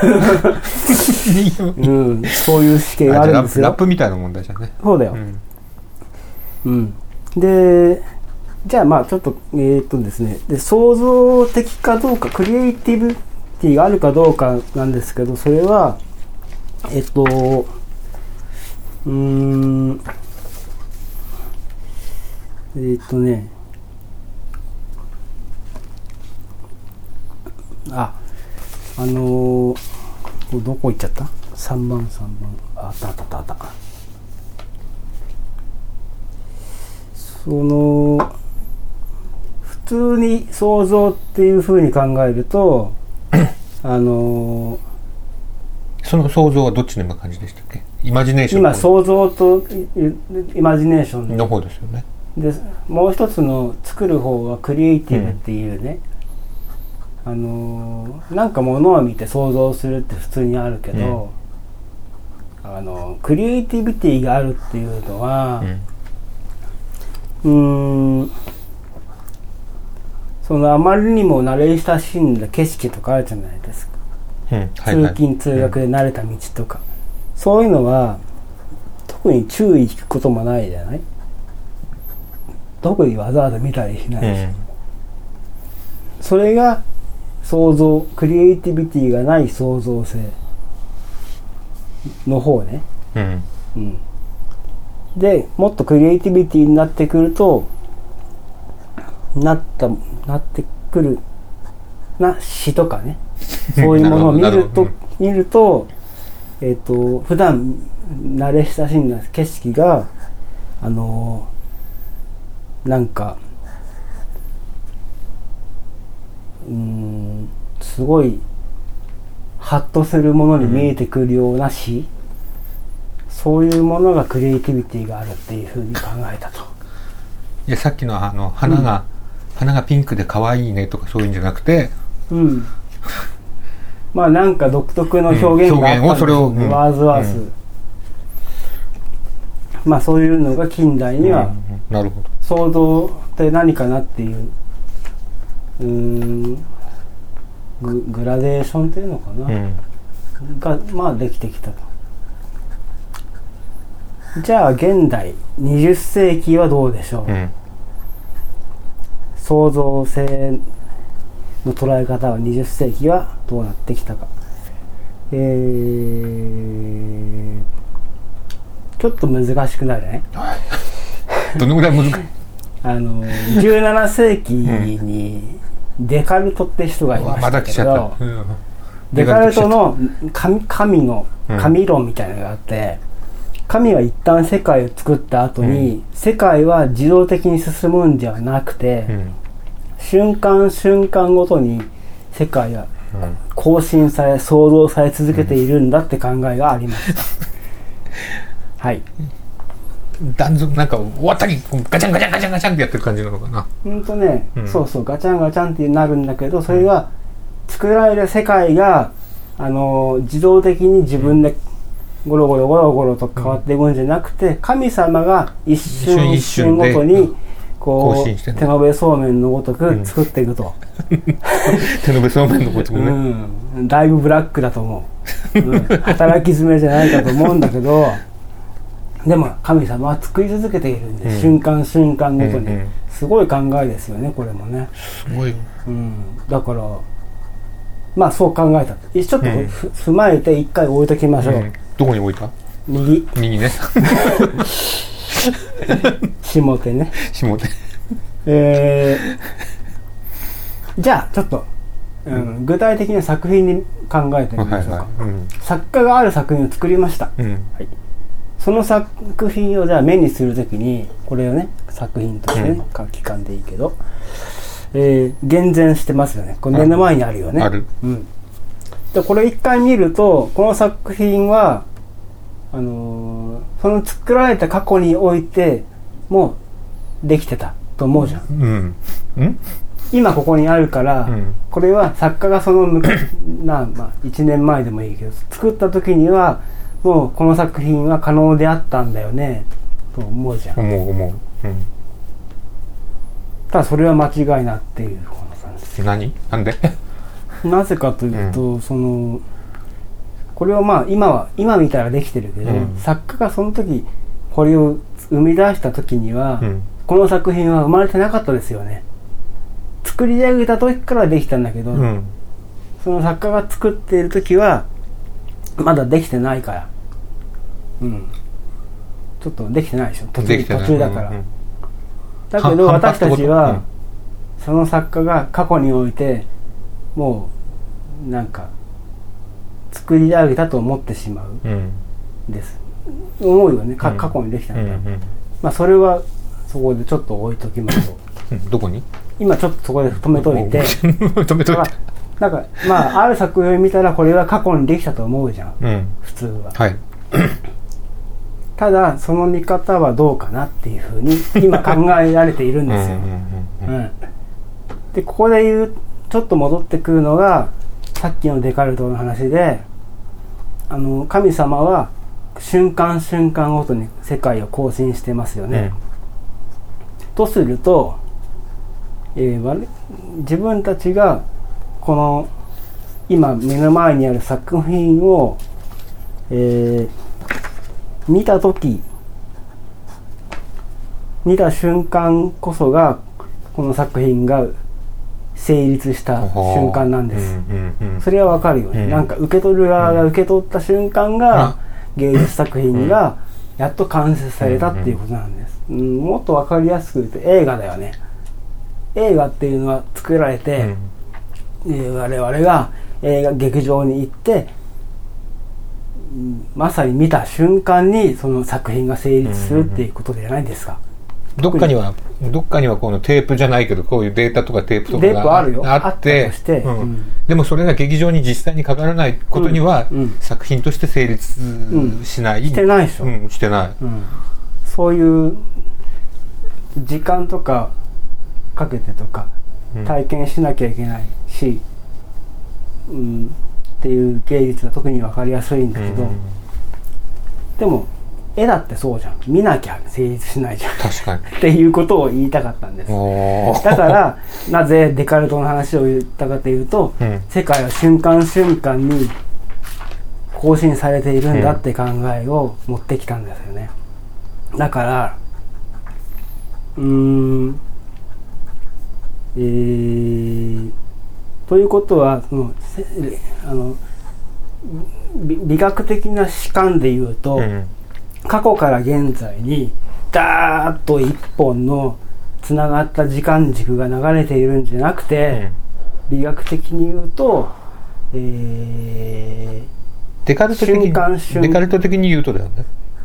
うん、そういう試験があるんですよ。 ラップみたいな問題じゃね。 そうだよ、うんうん、でじゃあまあちょっとえー、っとですねで創造的かどうかクリエイティブティがあるかどうかなんですけど、それはえっとうーんえー、っとねああのー、どこ行っちゃった？さんばんさんばんあったあったあったあったその普通に想像っていう風に考えるとあのその想像はどっちの今感じでしたっけ？イマジネーション。 今想像とイマジネーションの方ですよね。 でもう一つの作る方はクリエイティブっていうね、うん、あのなんか物を見て想像するって普通にあるけど、うん、あのクリエイティビティがあるっていうのは、うん、うーんそのあまりにも慣れ親しんだ景色とかあるじゃないですか、うんはいはい、通勤通学で慣れた道とか、うん、そういうのは特に注意聞くこともないじゃない。特にわざわざ見たりしないし、うん、それが想像クリエイティビティがない創造性の方ね、うんうん、でもっとクリエイティビティになってくるとなったなってくるな詩とかねそういうものを見ると見るとえっと普段慣れ親しんだ景色があのなんかうーんすごいハッとするものに見えてくるような詩、うん、そういうものがクリエイティビティがあるっていうふうに考えたと。 いやさっきのあの花が、うん、花がピンクで可愛いねとかそういうんじゃなくて、うん、 まあなんか独特の表現があったんですよね、ワーズワース、うん、まあそういうのが近代には、 うん、なるほど想像って何かなっていう、うーん グ, グラデーションっていうのかな、うん、がまあできてきたと。じゃあ現代にじゅっ世紀はどうでしょう、うん、創造性の捉え方はにじゅっ世紀はどうなってきたか。えー、ちょっと難しくなるねどのぐらい難しいあのじゅうなな世紀にデカルトって人がいましたけど、うん、デカルトの 神, 神の神論みたいなのがあって、うん、神は一旦世界を作った後に、うん、世界は自動的に進むんではなくて、うん、瞬間瞬間ごとに世界は更新され創造され続けているんだって考えがありました、うん、はい断続なんか終わったりガチャンガチャンガチャンガチャンってやってる感じなのかな。 ほんとね、うん、そうそうガチャンガチャンってなるんだけど、それが作られる世界があの自動的に自分でゴロゴロゴロゴロと変わっていくんじゃなくて、神様が一瞬一瞬ごとにこう手延べそうめんのごとく作っていくと、 うん、手延べそうめんのごとくね、 うん、だいぶブラックだと思う、うん、働き詰めじゃないかと思うんだけどでも神様は作り続けているんで、うん、瞬間瞬間ごとに、うんうん、すごい考えですよねこれもね。 すごい、 うん、だからまあそう考えた。ちょっと、うん、踏まえて一回置いときましょう、うん、 どこに置いた？ 右右ね下手ね下手えー、じゃあちょっと、うん、具体的な作品に考えてみましょうか、はいはいうん、作家がある作品を作りました、うんはい、その作品をじゃあ目にするときにこれをね作品としてね、うん、書き換でいいけど、えー、厳然してますよね。これ目の前にあるよね。 ある、 うん、でこれ一回見るとこの作品はあのー、その作られた過去においてもうできてたと思うじゃん、うんうん、今ここにあるから、うん、これは作家がそのな、まあ、いちねんまえでもいいけど作った時にはもうこの作品は可能であったんだよねと思うじゃん。 思う思う、うん、 ただそれは間違いなっていうこの感じ。 何？なんで？ なぜかというと、うん、そのこれはまあ今は今見たらできてるけど、うん、作家がその時これを生み出した時には、うん、この作品は生まれてなかったですよね。作り上げた時からできたんだけど、うん、その作家が作っている時はまだできてないから、うん、ちょっとできてないでしょ途中、途中だから、うんうん、だけど私たちは、うん、その作家が過去においてもうなんか作り上げたと思ってしまう、うん、です思うよね、か過去にできたんだ、うんうん、まあそれはそこでちょっと置いときましょうどこに？ 今ちょっとそこで止めといて止めといてなんかまあある作品を見たらこれは過去にできたと思うじゃん、うん、普通は、はい、ただその見方はどうかなっていうふうに今考えられているんですよ。でここで言うちょっと戻ってくるのがさっきのデカルトの話で、あの神様は瞬間瞬間ごとに世界を更新してますよね、うん、とすると、えー、自分たちがこの今目の前にある作品を、えー、見たとき見た瞬間こそがこの作品が成立した瞬間なんです、うんうんうん、それはわかるよね、うん、なんか受け取る側が受け取った瞬間が芸術作品がやっと完成されたっていうことなんです、うんうん、もっとわかりやすく言うと映画だよね。映画っていうのは作られて、うん、我々が映画劇場に行ってまさに見た瞬間にその作品が成立するっていうことじゃないですか、 うん、どっかにはどっかにはこのテープじゃないけどこういうデータとかテープとかが あ, あ, るよあって、あしてうんうん、でもそれが劇場に実際にかからないことには、うんうん、作品として成立しない、 うん、してないでしょ、 うん、してない、うん、 そういう時間とかかけてとか体験しなきゃいけないし、うん、っていう芸術は特に分かりやすいんだけど、うん、でも絵だってそうじゃん、見なきゃ成立しないじゃん確かにっていうことを言いたかったんです。だからなぜデカルトの話を言ったかというと、うん、世界は瞬間瞬間に更新されているんだって考えを持ってきたんですよね。だからうーんえー、ということはそのあの 美, 美学的な主観で言うと、うん、過去から現在にダーッと一本のつながった時間軸が流れているんじゃなくて、うん、美学的に言うと、えー、デカルト的に瞬間瞬デカルト的に言うとだよね。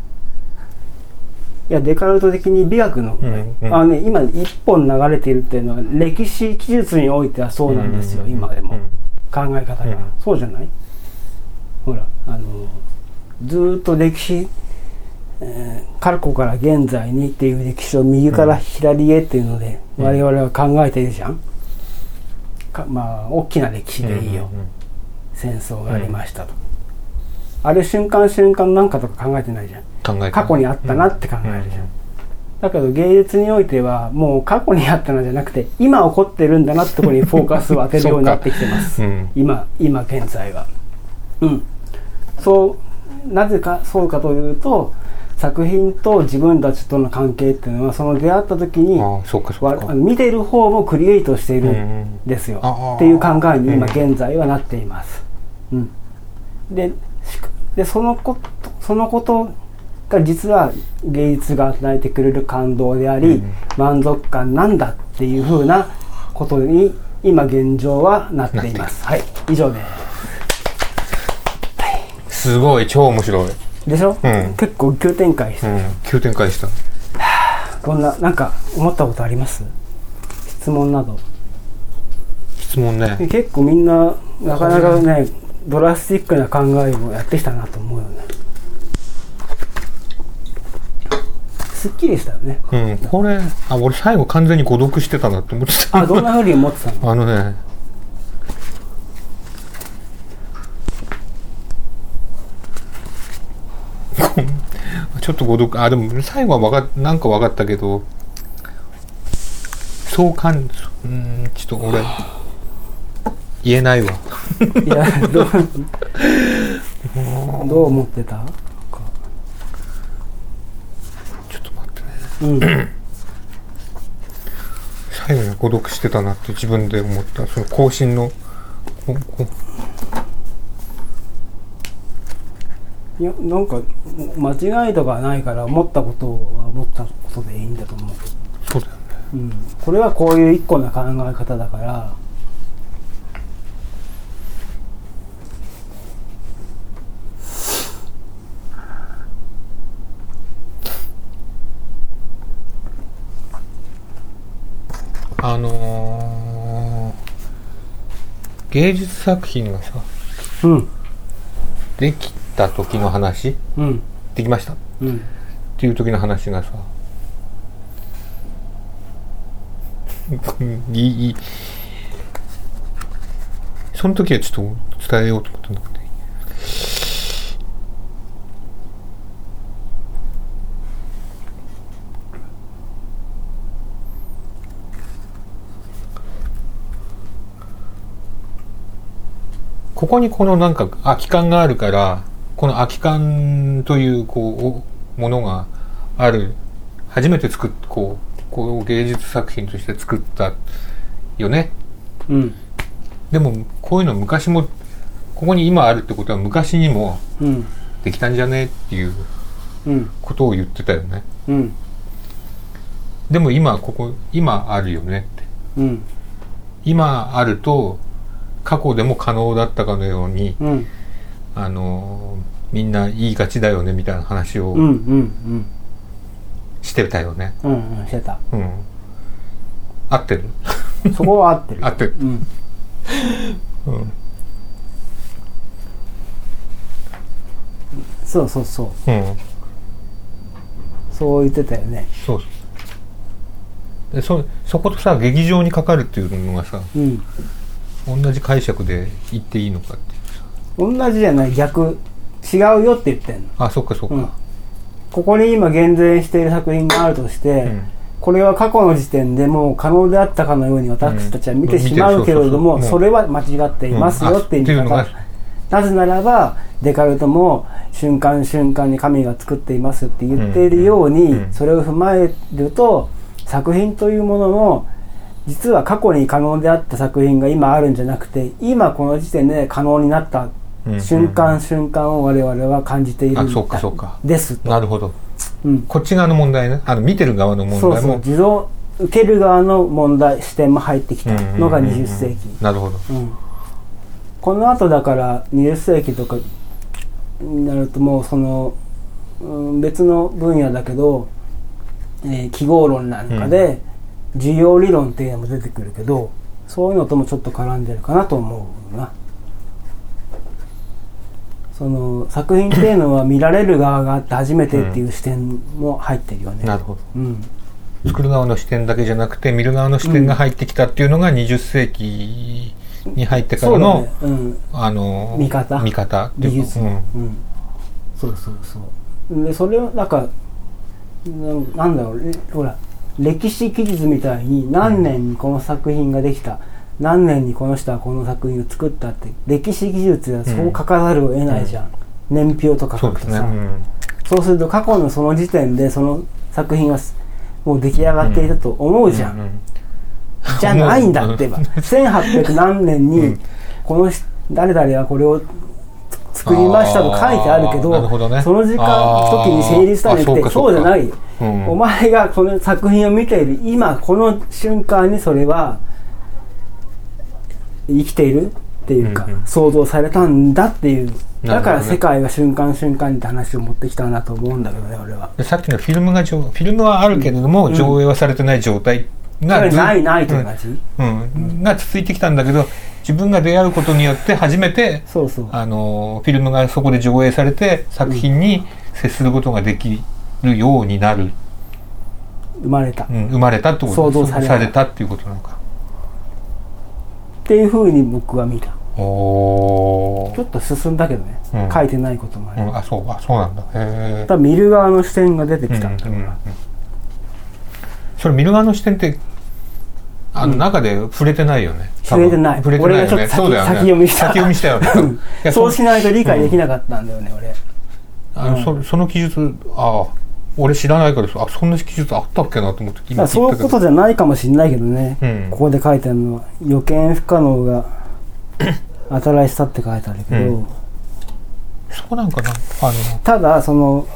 いやデカルト的に美学の、うんうん、あのね、今一本流れているっていうのは歴史記述においてはそうなんですよ、うんうん、今でも、うん、考え方が、うん、そうじゃない？ほらあのずっと歴史、えー、過去から現在にっていう歴史を右から左へっていうので、うん、我々は考えているじゃん、かまあ大きな歴史でいいよ、うんうんうん、戦争がありましたと、うん、あれ瞬間瞬間なんかとか考えてないじゃん。過去にあったなって考えるじゃん、うんうんうん、だけど芸術においてはもう過去にあったのじゃなくて今起こってるんだなってところにフォーカスを当てるようになってきてます、うん、今今現在は、うん、そうなぜかそうかというと作品と自分たちとの関係っていうのはその出会った時にあそうかそうか見ている方もクリエイトしているんですよ、うん、っていう考えに今現在はなっています、うん、で, でそのことそのことが実は芸術が与えてくれる感動であり、うん、満足感なんだっていう風なことに今現状はなっています。はい、以上です。 すごい超面白いでしょ、うん、結構急展開して、うん、 急展開した。 こんななんか思ったことあります？質問など。 質問ね。 結構みんななかなかねドラスティックな考えをやってきたなと思うよね。すっきりしたよね。 うん、これあ俺最後完全に誤読してたなって思ってた。 あどんな風に思ってたの？ あのねちょっと誤読あでも最後は分かなんか分かったけどそうかんうんちょっと俺言えないわ。 いやどうどう思ってた？うん、 最後に誤読してたなって自分で思った。その更新のいやなんか間違いとかないから思ったことは思ったことでいいんだと思う。 そうだよね、 うん、これはこういう一個の考え方だからあのー、芸術作品がさ、 うん、 できた時の話、 うん、 できました、うん、っていう時の話がさいいその時はちょっと伝えようと思ったんだけど、ここにこのなんか空き缶があるから、この空き缶というこうものがある、初めて作っこうこう芸術作品として作ったよね、うん、でもこういうの昔もここに今あるってことは昔にもできたんじゃねっていうことを言ってたよね、うん、でも今ここ今あるよねって、うん、今あると過去でも可能だったかのように、うん、あのみんないいガチだよねみたいな話をしてたよね。 うんうん、してた。うん。 合ってる？ そこは合ってる。 合ってる。うん。うん、 そうそうそう。うん。そう言ってたよね。 そうそう。でそそことさ劇場にかかるっていうのがさ。うん。同じ解釈で言っていいのかって同じじゃない、逆違うよって言ってんの。 あ、そっかそっか、うん、 ここに今現前している作品があるとして、うん、これは過去の時点でもう可能であったかのように私たちは見てしまうけれども、それは間違っていますよっていう言い方、うん、なぜならばデカルトも瞬間瞬間に神が作っていますって言っているように、うんうん、それを踏まえると作品というものの実は過去に可能であった作品が今あるんじゃなくて、今この時点で可能になった瞬間、うんうん、瞬間を我々は感じているんだですと。 なるほど、うん、こっち側の問題ね、あの見てる側の問題も、そうそう、 自動受ける側の問題視点も入ってきたのがにじゅっせいき。 なるほど、うん、 この後だからにじゅっせいきとかになるともうその、うん、別の分野だけど、えー、記号論なんかで、うん需要理論っていうのも出てくるけど、そういうのともちょっと絡んでるかなと思うな。その作品っていうのは見られる側があって初めてっていう視点も入ってるよね、うん、 なるほど、うん、作る側の視点だけじゃなくて見る側の視点が入ってきたっていうのがにじゅっせいきに入ってからの、ね、うん、あの見方見方技術、うんうん、そうそうそうでそれをなんかなんだろうほら歴史記述みたいに何年にこの作品ができた、うん、何年にこの人はこの作品を作ったって歴史記述はそう書かざるを得ないじゃん、うん、年表とか書くとさ、 そうですね、うん、そうすると過去のその時点でその作品はもう出来上がっていたと思うじゃん、うんうんうん、じゃないんだってばせんはっぴゃく何年にこの誰々はこれを作りましたと書いてあるけ ど, ど、ね、その時間時に成立したんじゃなくてそうじゃない、うん、お前がこの作品を見ている今この瞬間にそれは生きているっていうか、うんうん、想像されたんだっていう、だから世界が瞬間瞬間にって話を持ってきたなと思うんだけどね俺は。 でさっきのフィルムがフィルムはあるけれども、うん、上映はされてない状態が、 うん、ないないという感じ、 うんうん、が続いてきたんだけど自分が出会うことによって初めてそうそうあのフィルムがそこで上映されて作品に接することができるようになる、 生まれた、 うん、生まれたってこと想像された、 されたっていうことなのかっていうふうに僕は見た。 おちょっと進んだけどね、うん、書いてないこともある、 うん、あそうあそうなんだ。へえ。だ見る側の視点が出てきたんだから、うんうんうん、 それ見る側の視点ってあの中で触れてないよね。 触れてない。 触れてないよね。 俺がちょっと 先,、 そうだよね、 先読みした。 先読みしたよね。 そうしないと理解できなかったんだよね、うん、俺。 あの、うん、そ, その記述、ああ、俺知らないから、あ、そんな記述あったっけなと思って今聞いたけど。 そういうことじゃないかもしれないけどね。うん、ここで書いてあるのは予見不可能が新しさって書いてあるけど。うん、 そうなんかな。あのただその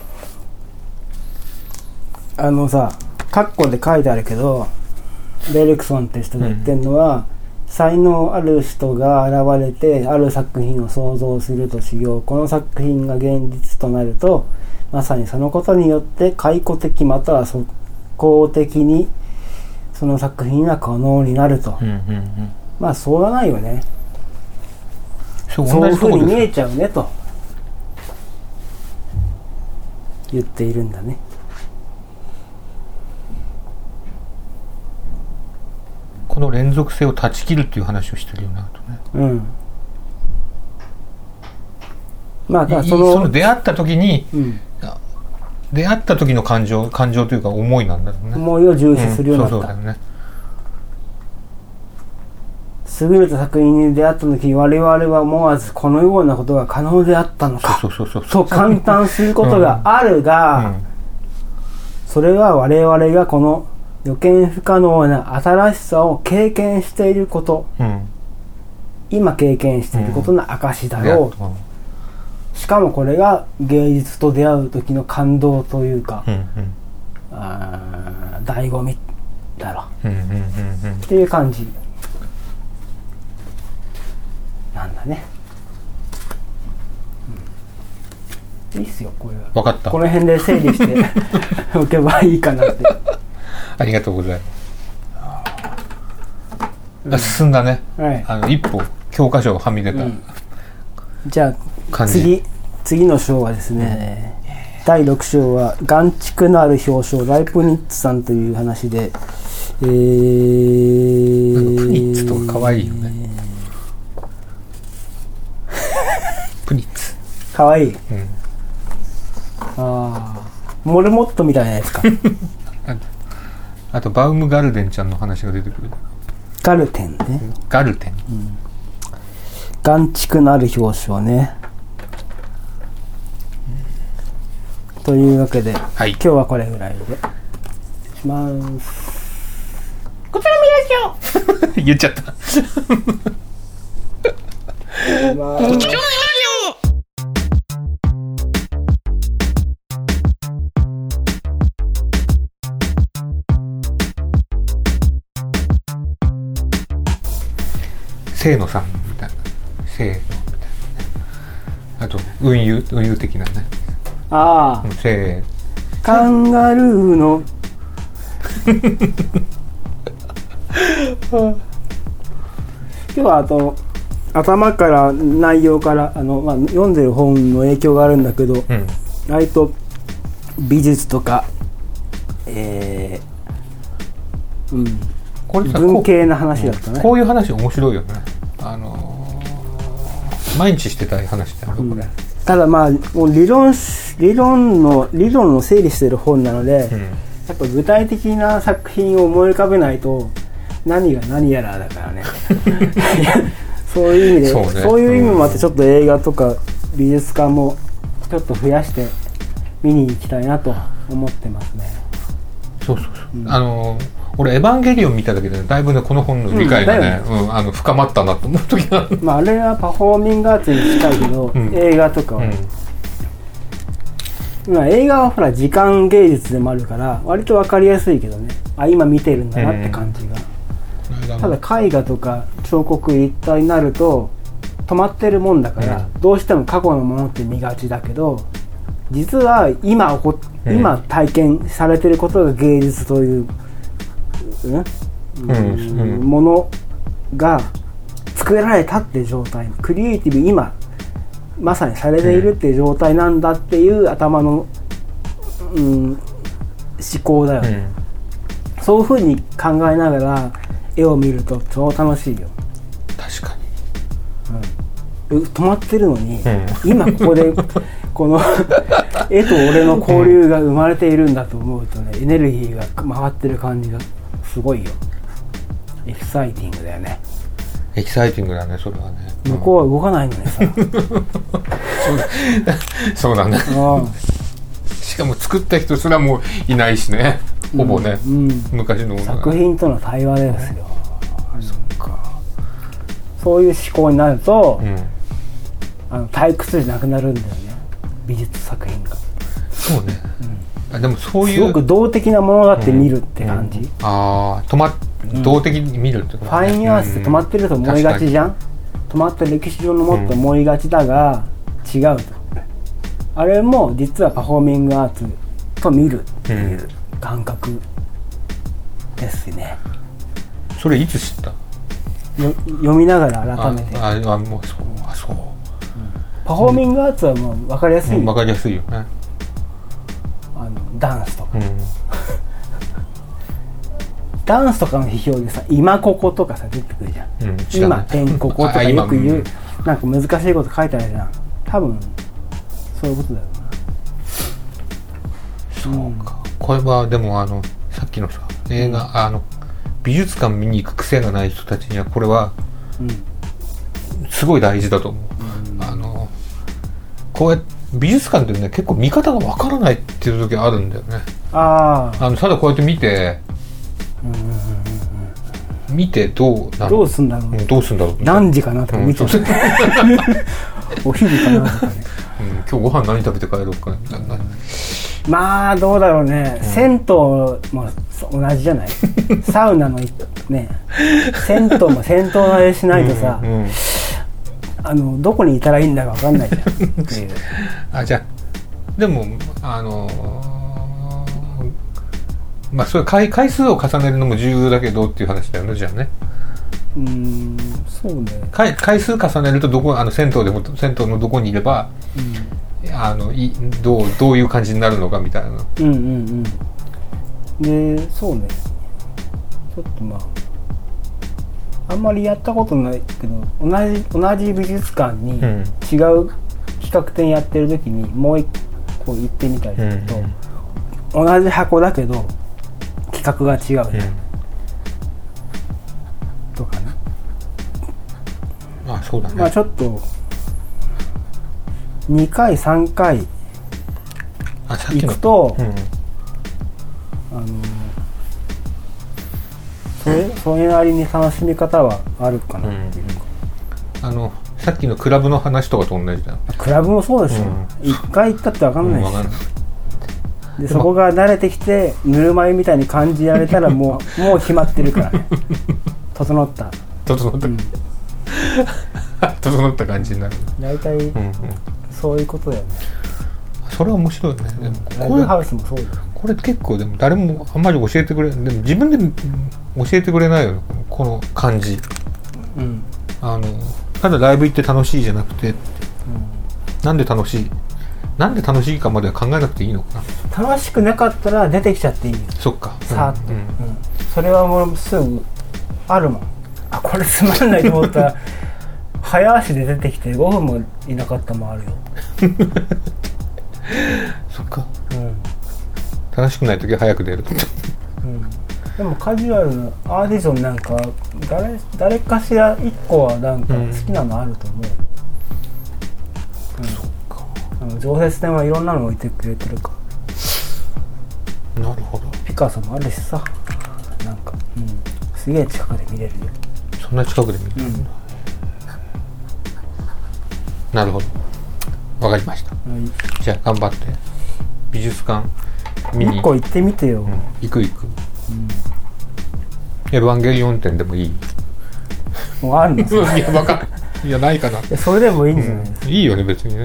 あのさ、カッコで書いてあるけど。ベルクソンって人が言ってるのは、うん、才能ある人が現れてある作品を想像するとしよう。この作品が現実となるとまさにそのことによって回顧的または即効的にその作品が可能になると、うんうんうん、まあしょうがないよね。そういう風に見えちゃうねと言っているんだね。 この連続性を断ち切るっていう話をしてるよなとね。うん。まあだからその、その出会った時に、うん、出会った時の感情感情というか思いなんだろうね。 思いを重視するようになった。うん、そうそうだよね。優れた作品に出会った時に我々は思わずこのようなことが可能であったのかと感嘆することがあるが、うんうん、それは我々がこの予見不可能な新しさを経験していること、うん、今経験していることの証だろう、うん、しかもこれが芸術と出会う時の感動というか、うんうん、あ醍醐味だろう、うんうんうんうん、っていう感じなんだね、うん、いいっすよこれは。 分かった。 この辺で整理しておけばいいかなってありがとうございます、うん、進んだね、はい、あの一歩教科書がはみ出た、うん、 じゃあ次次の章はですね、うん、だいろく章は眼蓄のある表彰ライプニッツさんという話で、えー、 なんかプニッツとかかわいいよね。プニッツかわいい、うん、ああモルモットみたいなやつかあ, あとバウムガルデンちゃんの話が出てくる。 ガルテンね。 ガルテン、うん、 眼蓄のある表彰ね、うん、というわけで、はい、今日はこれぐらいでします。こちらのミラジオ言っちゃったまあ清野さんみたいな、清野みたいなね。あと運輸運輸的なね。 ああ。 清カンガルーの今日はあと頭から内容からあの、まあ、読んでる本の影響があるんだけど、うん、割と美術とか、えー、うん。これ文系な話だったね。 こういう話面白いよね。あのー、毎日してたい話だよこれ、うん、 ただまあもう理論理論の理論の整理してる本なので、うん、やっぱ具体的な作品を思い浮かべないと何が何やらだからねそういう意味でそう、ね、そういう意味もあってちょっと映画とか美術館もちょっと増やして見に行きたいなと思ってますね。 そうそうそう、うん、あのー俺エヴァンゲリオン見ただけでだいぶねこの本の理解がね、うんうん、あの深まったなと思う時がまああれはパフォーミングアーツに近いけど、うん、映画とかは、うんまあ、映画はほら時間芸術でもあるから割と分かりやすいけどね、あ今見てるんだなって感じが、うん、ただ絵画とか彫刻立体になると止まってるもんだから、うん、どうしても過去のものって見がちだけど実は 今, 起こ、うん、今体験されてることが芸術といううんうん、ものが作られたっていう状態、クリエイティブ今まさにされているっていう状態なんだっていう頭の、うん、思考だよね、うん、そういう風に考えながら絵を見ると超楽しいよ。 確かに、うん、止まってるのに、うん、今ここでこの絵と俺の交流が生まれているんだと思うとね、エネルギーが回ってる感じがすごいよ。エキサイティングだよね。 エキサイティングだねそれはね。 向こうは動かないのにさそうだねしかも作った人すらもいないしね、ほぼね、うんうん、昔のものが作品との対話ですよ、うん、そっか。そういう思考になると、うん、あの退屈じゃなくなるんだよね美術作品が。 そうね、うん、あでもそういうすごく動的なものだって見るって感じ、うんうん、 ああ止まっ動的に見るってこと、ね、 ファインアースって止まってると思いがちじゃん。止まった歴史上のもっと思いがちだが、うん、違うと。あれも実はパフォーミングアーツと見るっていう感覚ですね。 それいつ知った？ よ読みながら改めて。 ああ、もうそう、あ、そう、うん、 パフォーミングアーツはもう分かりやすい、 うん、分かりやすいよね。 あのダンスとか、 うん、 ダンスとかの批評でさ、今こことかさ出てくるじゃん、うん、今てんこことかよく言う、うん、なんか難しいこと書いてあるじゃん。多分そういうことだよな。 そうか、うん、これはでもあのさっきのさ映画、うん、あの美術館見に行く癖がない人たちにはこれはすごい大事だと思う、うん、あのこうやって美術館ってね結構見方がわからないっていう時あるんだよね。 ああのただこうやって見て、うんうんうんうん、見てどうなるどうすんだろう、 うん、どうすんだろう何時かなとか見てる、うん、お昼かなとかね、 うん、今日ご飯何食べて帰ろうかみたいな、うん、 まあどうだろうね、うん、銭湯も同じじゃないサウナのね銭湯も銭湯慣れしないとさ、うんうん、あのどこにいたらいいんだか分かんないじゃんっていうあ、じゃあでもあのー、まあそれ 回, 回数を重ねるのも重要だけどっていう話だよね。じゃあね、 うーん、そうね、 回, 回数重ねるとどこあの銭湯でも銭湯のどこにいれば、うん、あのい ど, うどういう感じになるのかみたいな。 うんうんうん。で、そうね、ちょっとまああんまりやったことないけど、同じ同じ美術館に違う企画展やってる時にもう一個行ってみたりすると、うんうん、同じ箱だけど企画が違う、うん、とかね。 あ、そうだね。 まあちょっとにかいさんかい行くと、うん、あのそれそれなりに楽しみ方はあるかなっていうか、 うん、あのさっきのクラブの話とかと同じだよ。 クラブもそうですよ、うん、いっかい行ったって分かんないし、うん、分かんないでそこが慣れてきてぬるま湯みたいに感じられたらもうもう決まってるからね整った整った、うん、整った感じになる。 大体、うんうん、そういうことだよね。 それは面白いね。 でもライブハウスもそうだよ。 これ結構でも誰もあんまり教えてくれない。でも自分で教えてくれないよね、この感じ、うん、あのただライブ行って楽しいじゃなくて、うん、なんで楽しいなんで楽しいかまでは考えなくていいのかな。楽しくなかったら出てきちゃっていいよ。 そっか、 さーっと、うんうん、それはもうすぐあるもん。あ、これつまんないと思ったら早足で出てきてごふんもいなかったもあるよそっか、うん、楽しくないときは早く出ると、 うん、でもカジュアルなアーディションなんか 誰, 誰かしらいっこはなんか好きなのあると思う、うんうん、そっか。あの常設展はいろんなの置いてくれてるから。 なるほど。 ピカソもあるしさ、なんか、うん、すげえ近くで見れるよ。 そんな近くで見れる、うん、なるほど、わかりました、はい、じゃあ頑張って美術館見にいっこ行ってみてよ、うん、 行く行く、うん、エヴァンゲリオン展でもいい？ もうあるんですよいや、わかんいや、ないかな。いや、それでもいいんじゃないですか、 うん、いいよね別にね。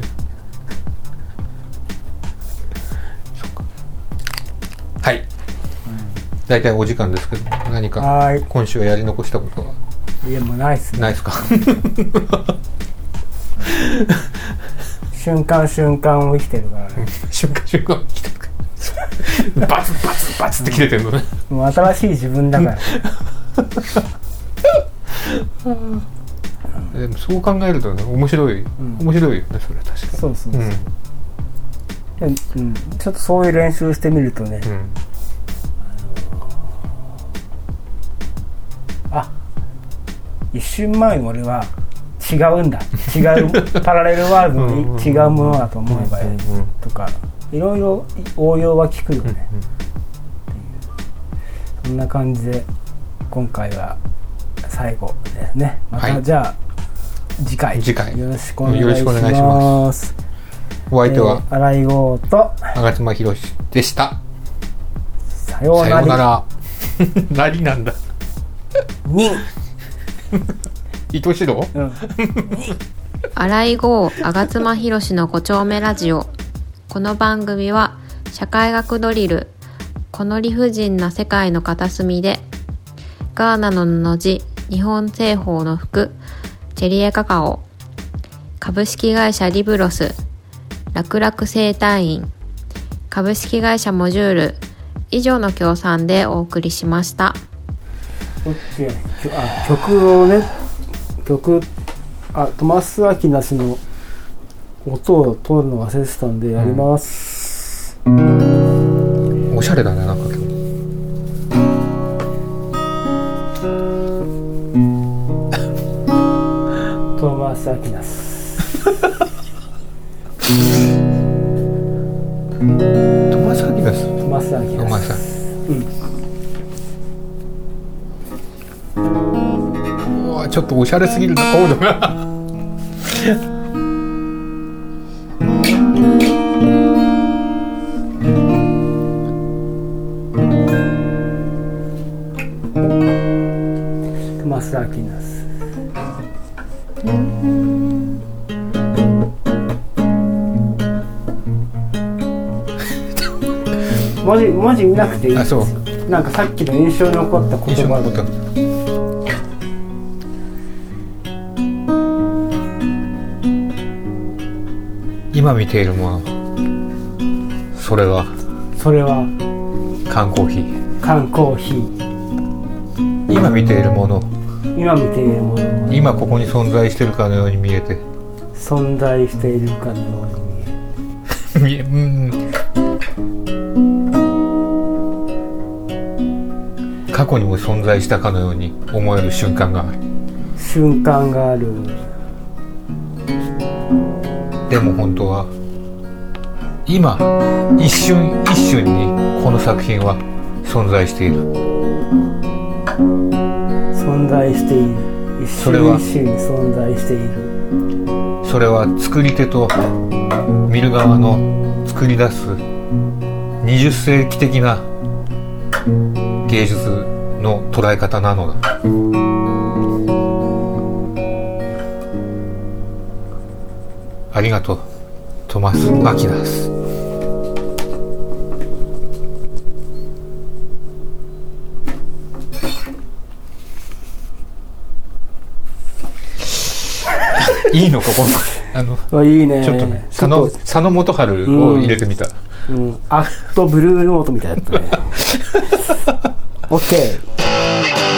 そっか、はい、うん、だいたいお時間ですけど何か今週はやり残したことは？ いや、もうないっすね。 ないっすか瞬間瞬間を生きてるからね瞬間瞬間を生きてるからバツバツバツって切れてるのね、 うん、もう新しい自分だからでもそう考えるとね、面白い、うん、面白いよね、それは確かに。 そうそうそう、うんうん、ちょっとそういう練習してみるとね、うん、あ、一瞬前の俺は違うんだ、違うパラレルワールドに違うものだと思えばいいとか、いろいろ応用は効くよね、うんうん、っていうそんな感じで今回は最後ですね。また、はい、じゃあ次回次回よろしくお願いします。 お相手は、 えー、新井剛と吾妻弘でした。 さようなら。さようなら何なんだに伊藤四郎、うん、 新井剛吾妻弘のご丁目ラジオ。この番組は社会学ドリルこの理不尽な世界の片隅でガーナの布地、日本製法の服、チェリエカカオ、株式会社リブロス、楽々生態院、株式会社モジュール、以上の協賛でお送りしました。 あ、曲をね、曲、あ、トマス・アキナスの音を通るの忘れてたんでやります、うん、 おしゃれだね、なんか今日トマス・アキナストマス・アキナストマス・アキナス、 うん、うわちょっとおしゃれすぎるなコードがトマス・アキナス文字、文字見なくていいですよ。なんかさっきの印象に残った言葉で今見ているもの、それはそれは缶コーヒー缶コーヒー今見ているもの今見ているもの今ここに存在しているかのように見えて存在しているかのように見えるうん過去にも存在したかのように思える瞬間がある瞬間があるでも本当は今一瞬一瞬にこの作品は存在している存在している一瞬一瞬に存在しているそれは作り手と見る側の作り出すにじゅっ世紀的な芸術の捉え方なのだありがとうトマス・アキナスいいのここあのいいねちょっとね佐野、佐野元春を入れてみた、 うんうん、アットブルーノートみたいなやつねオッケー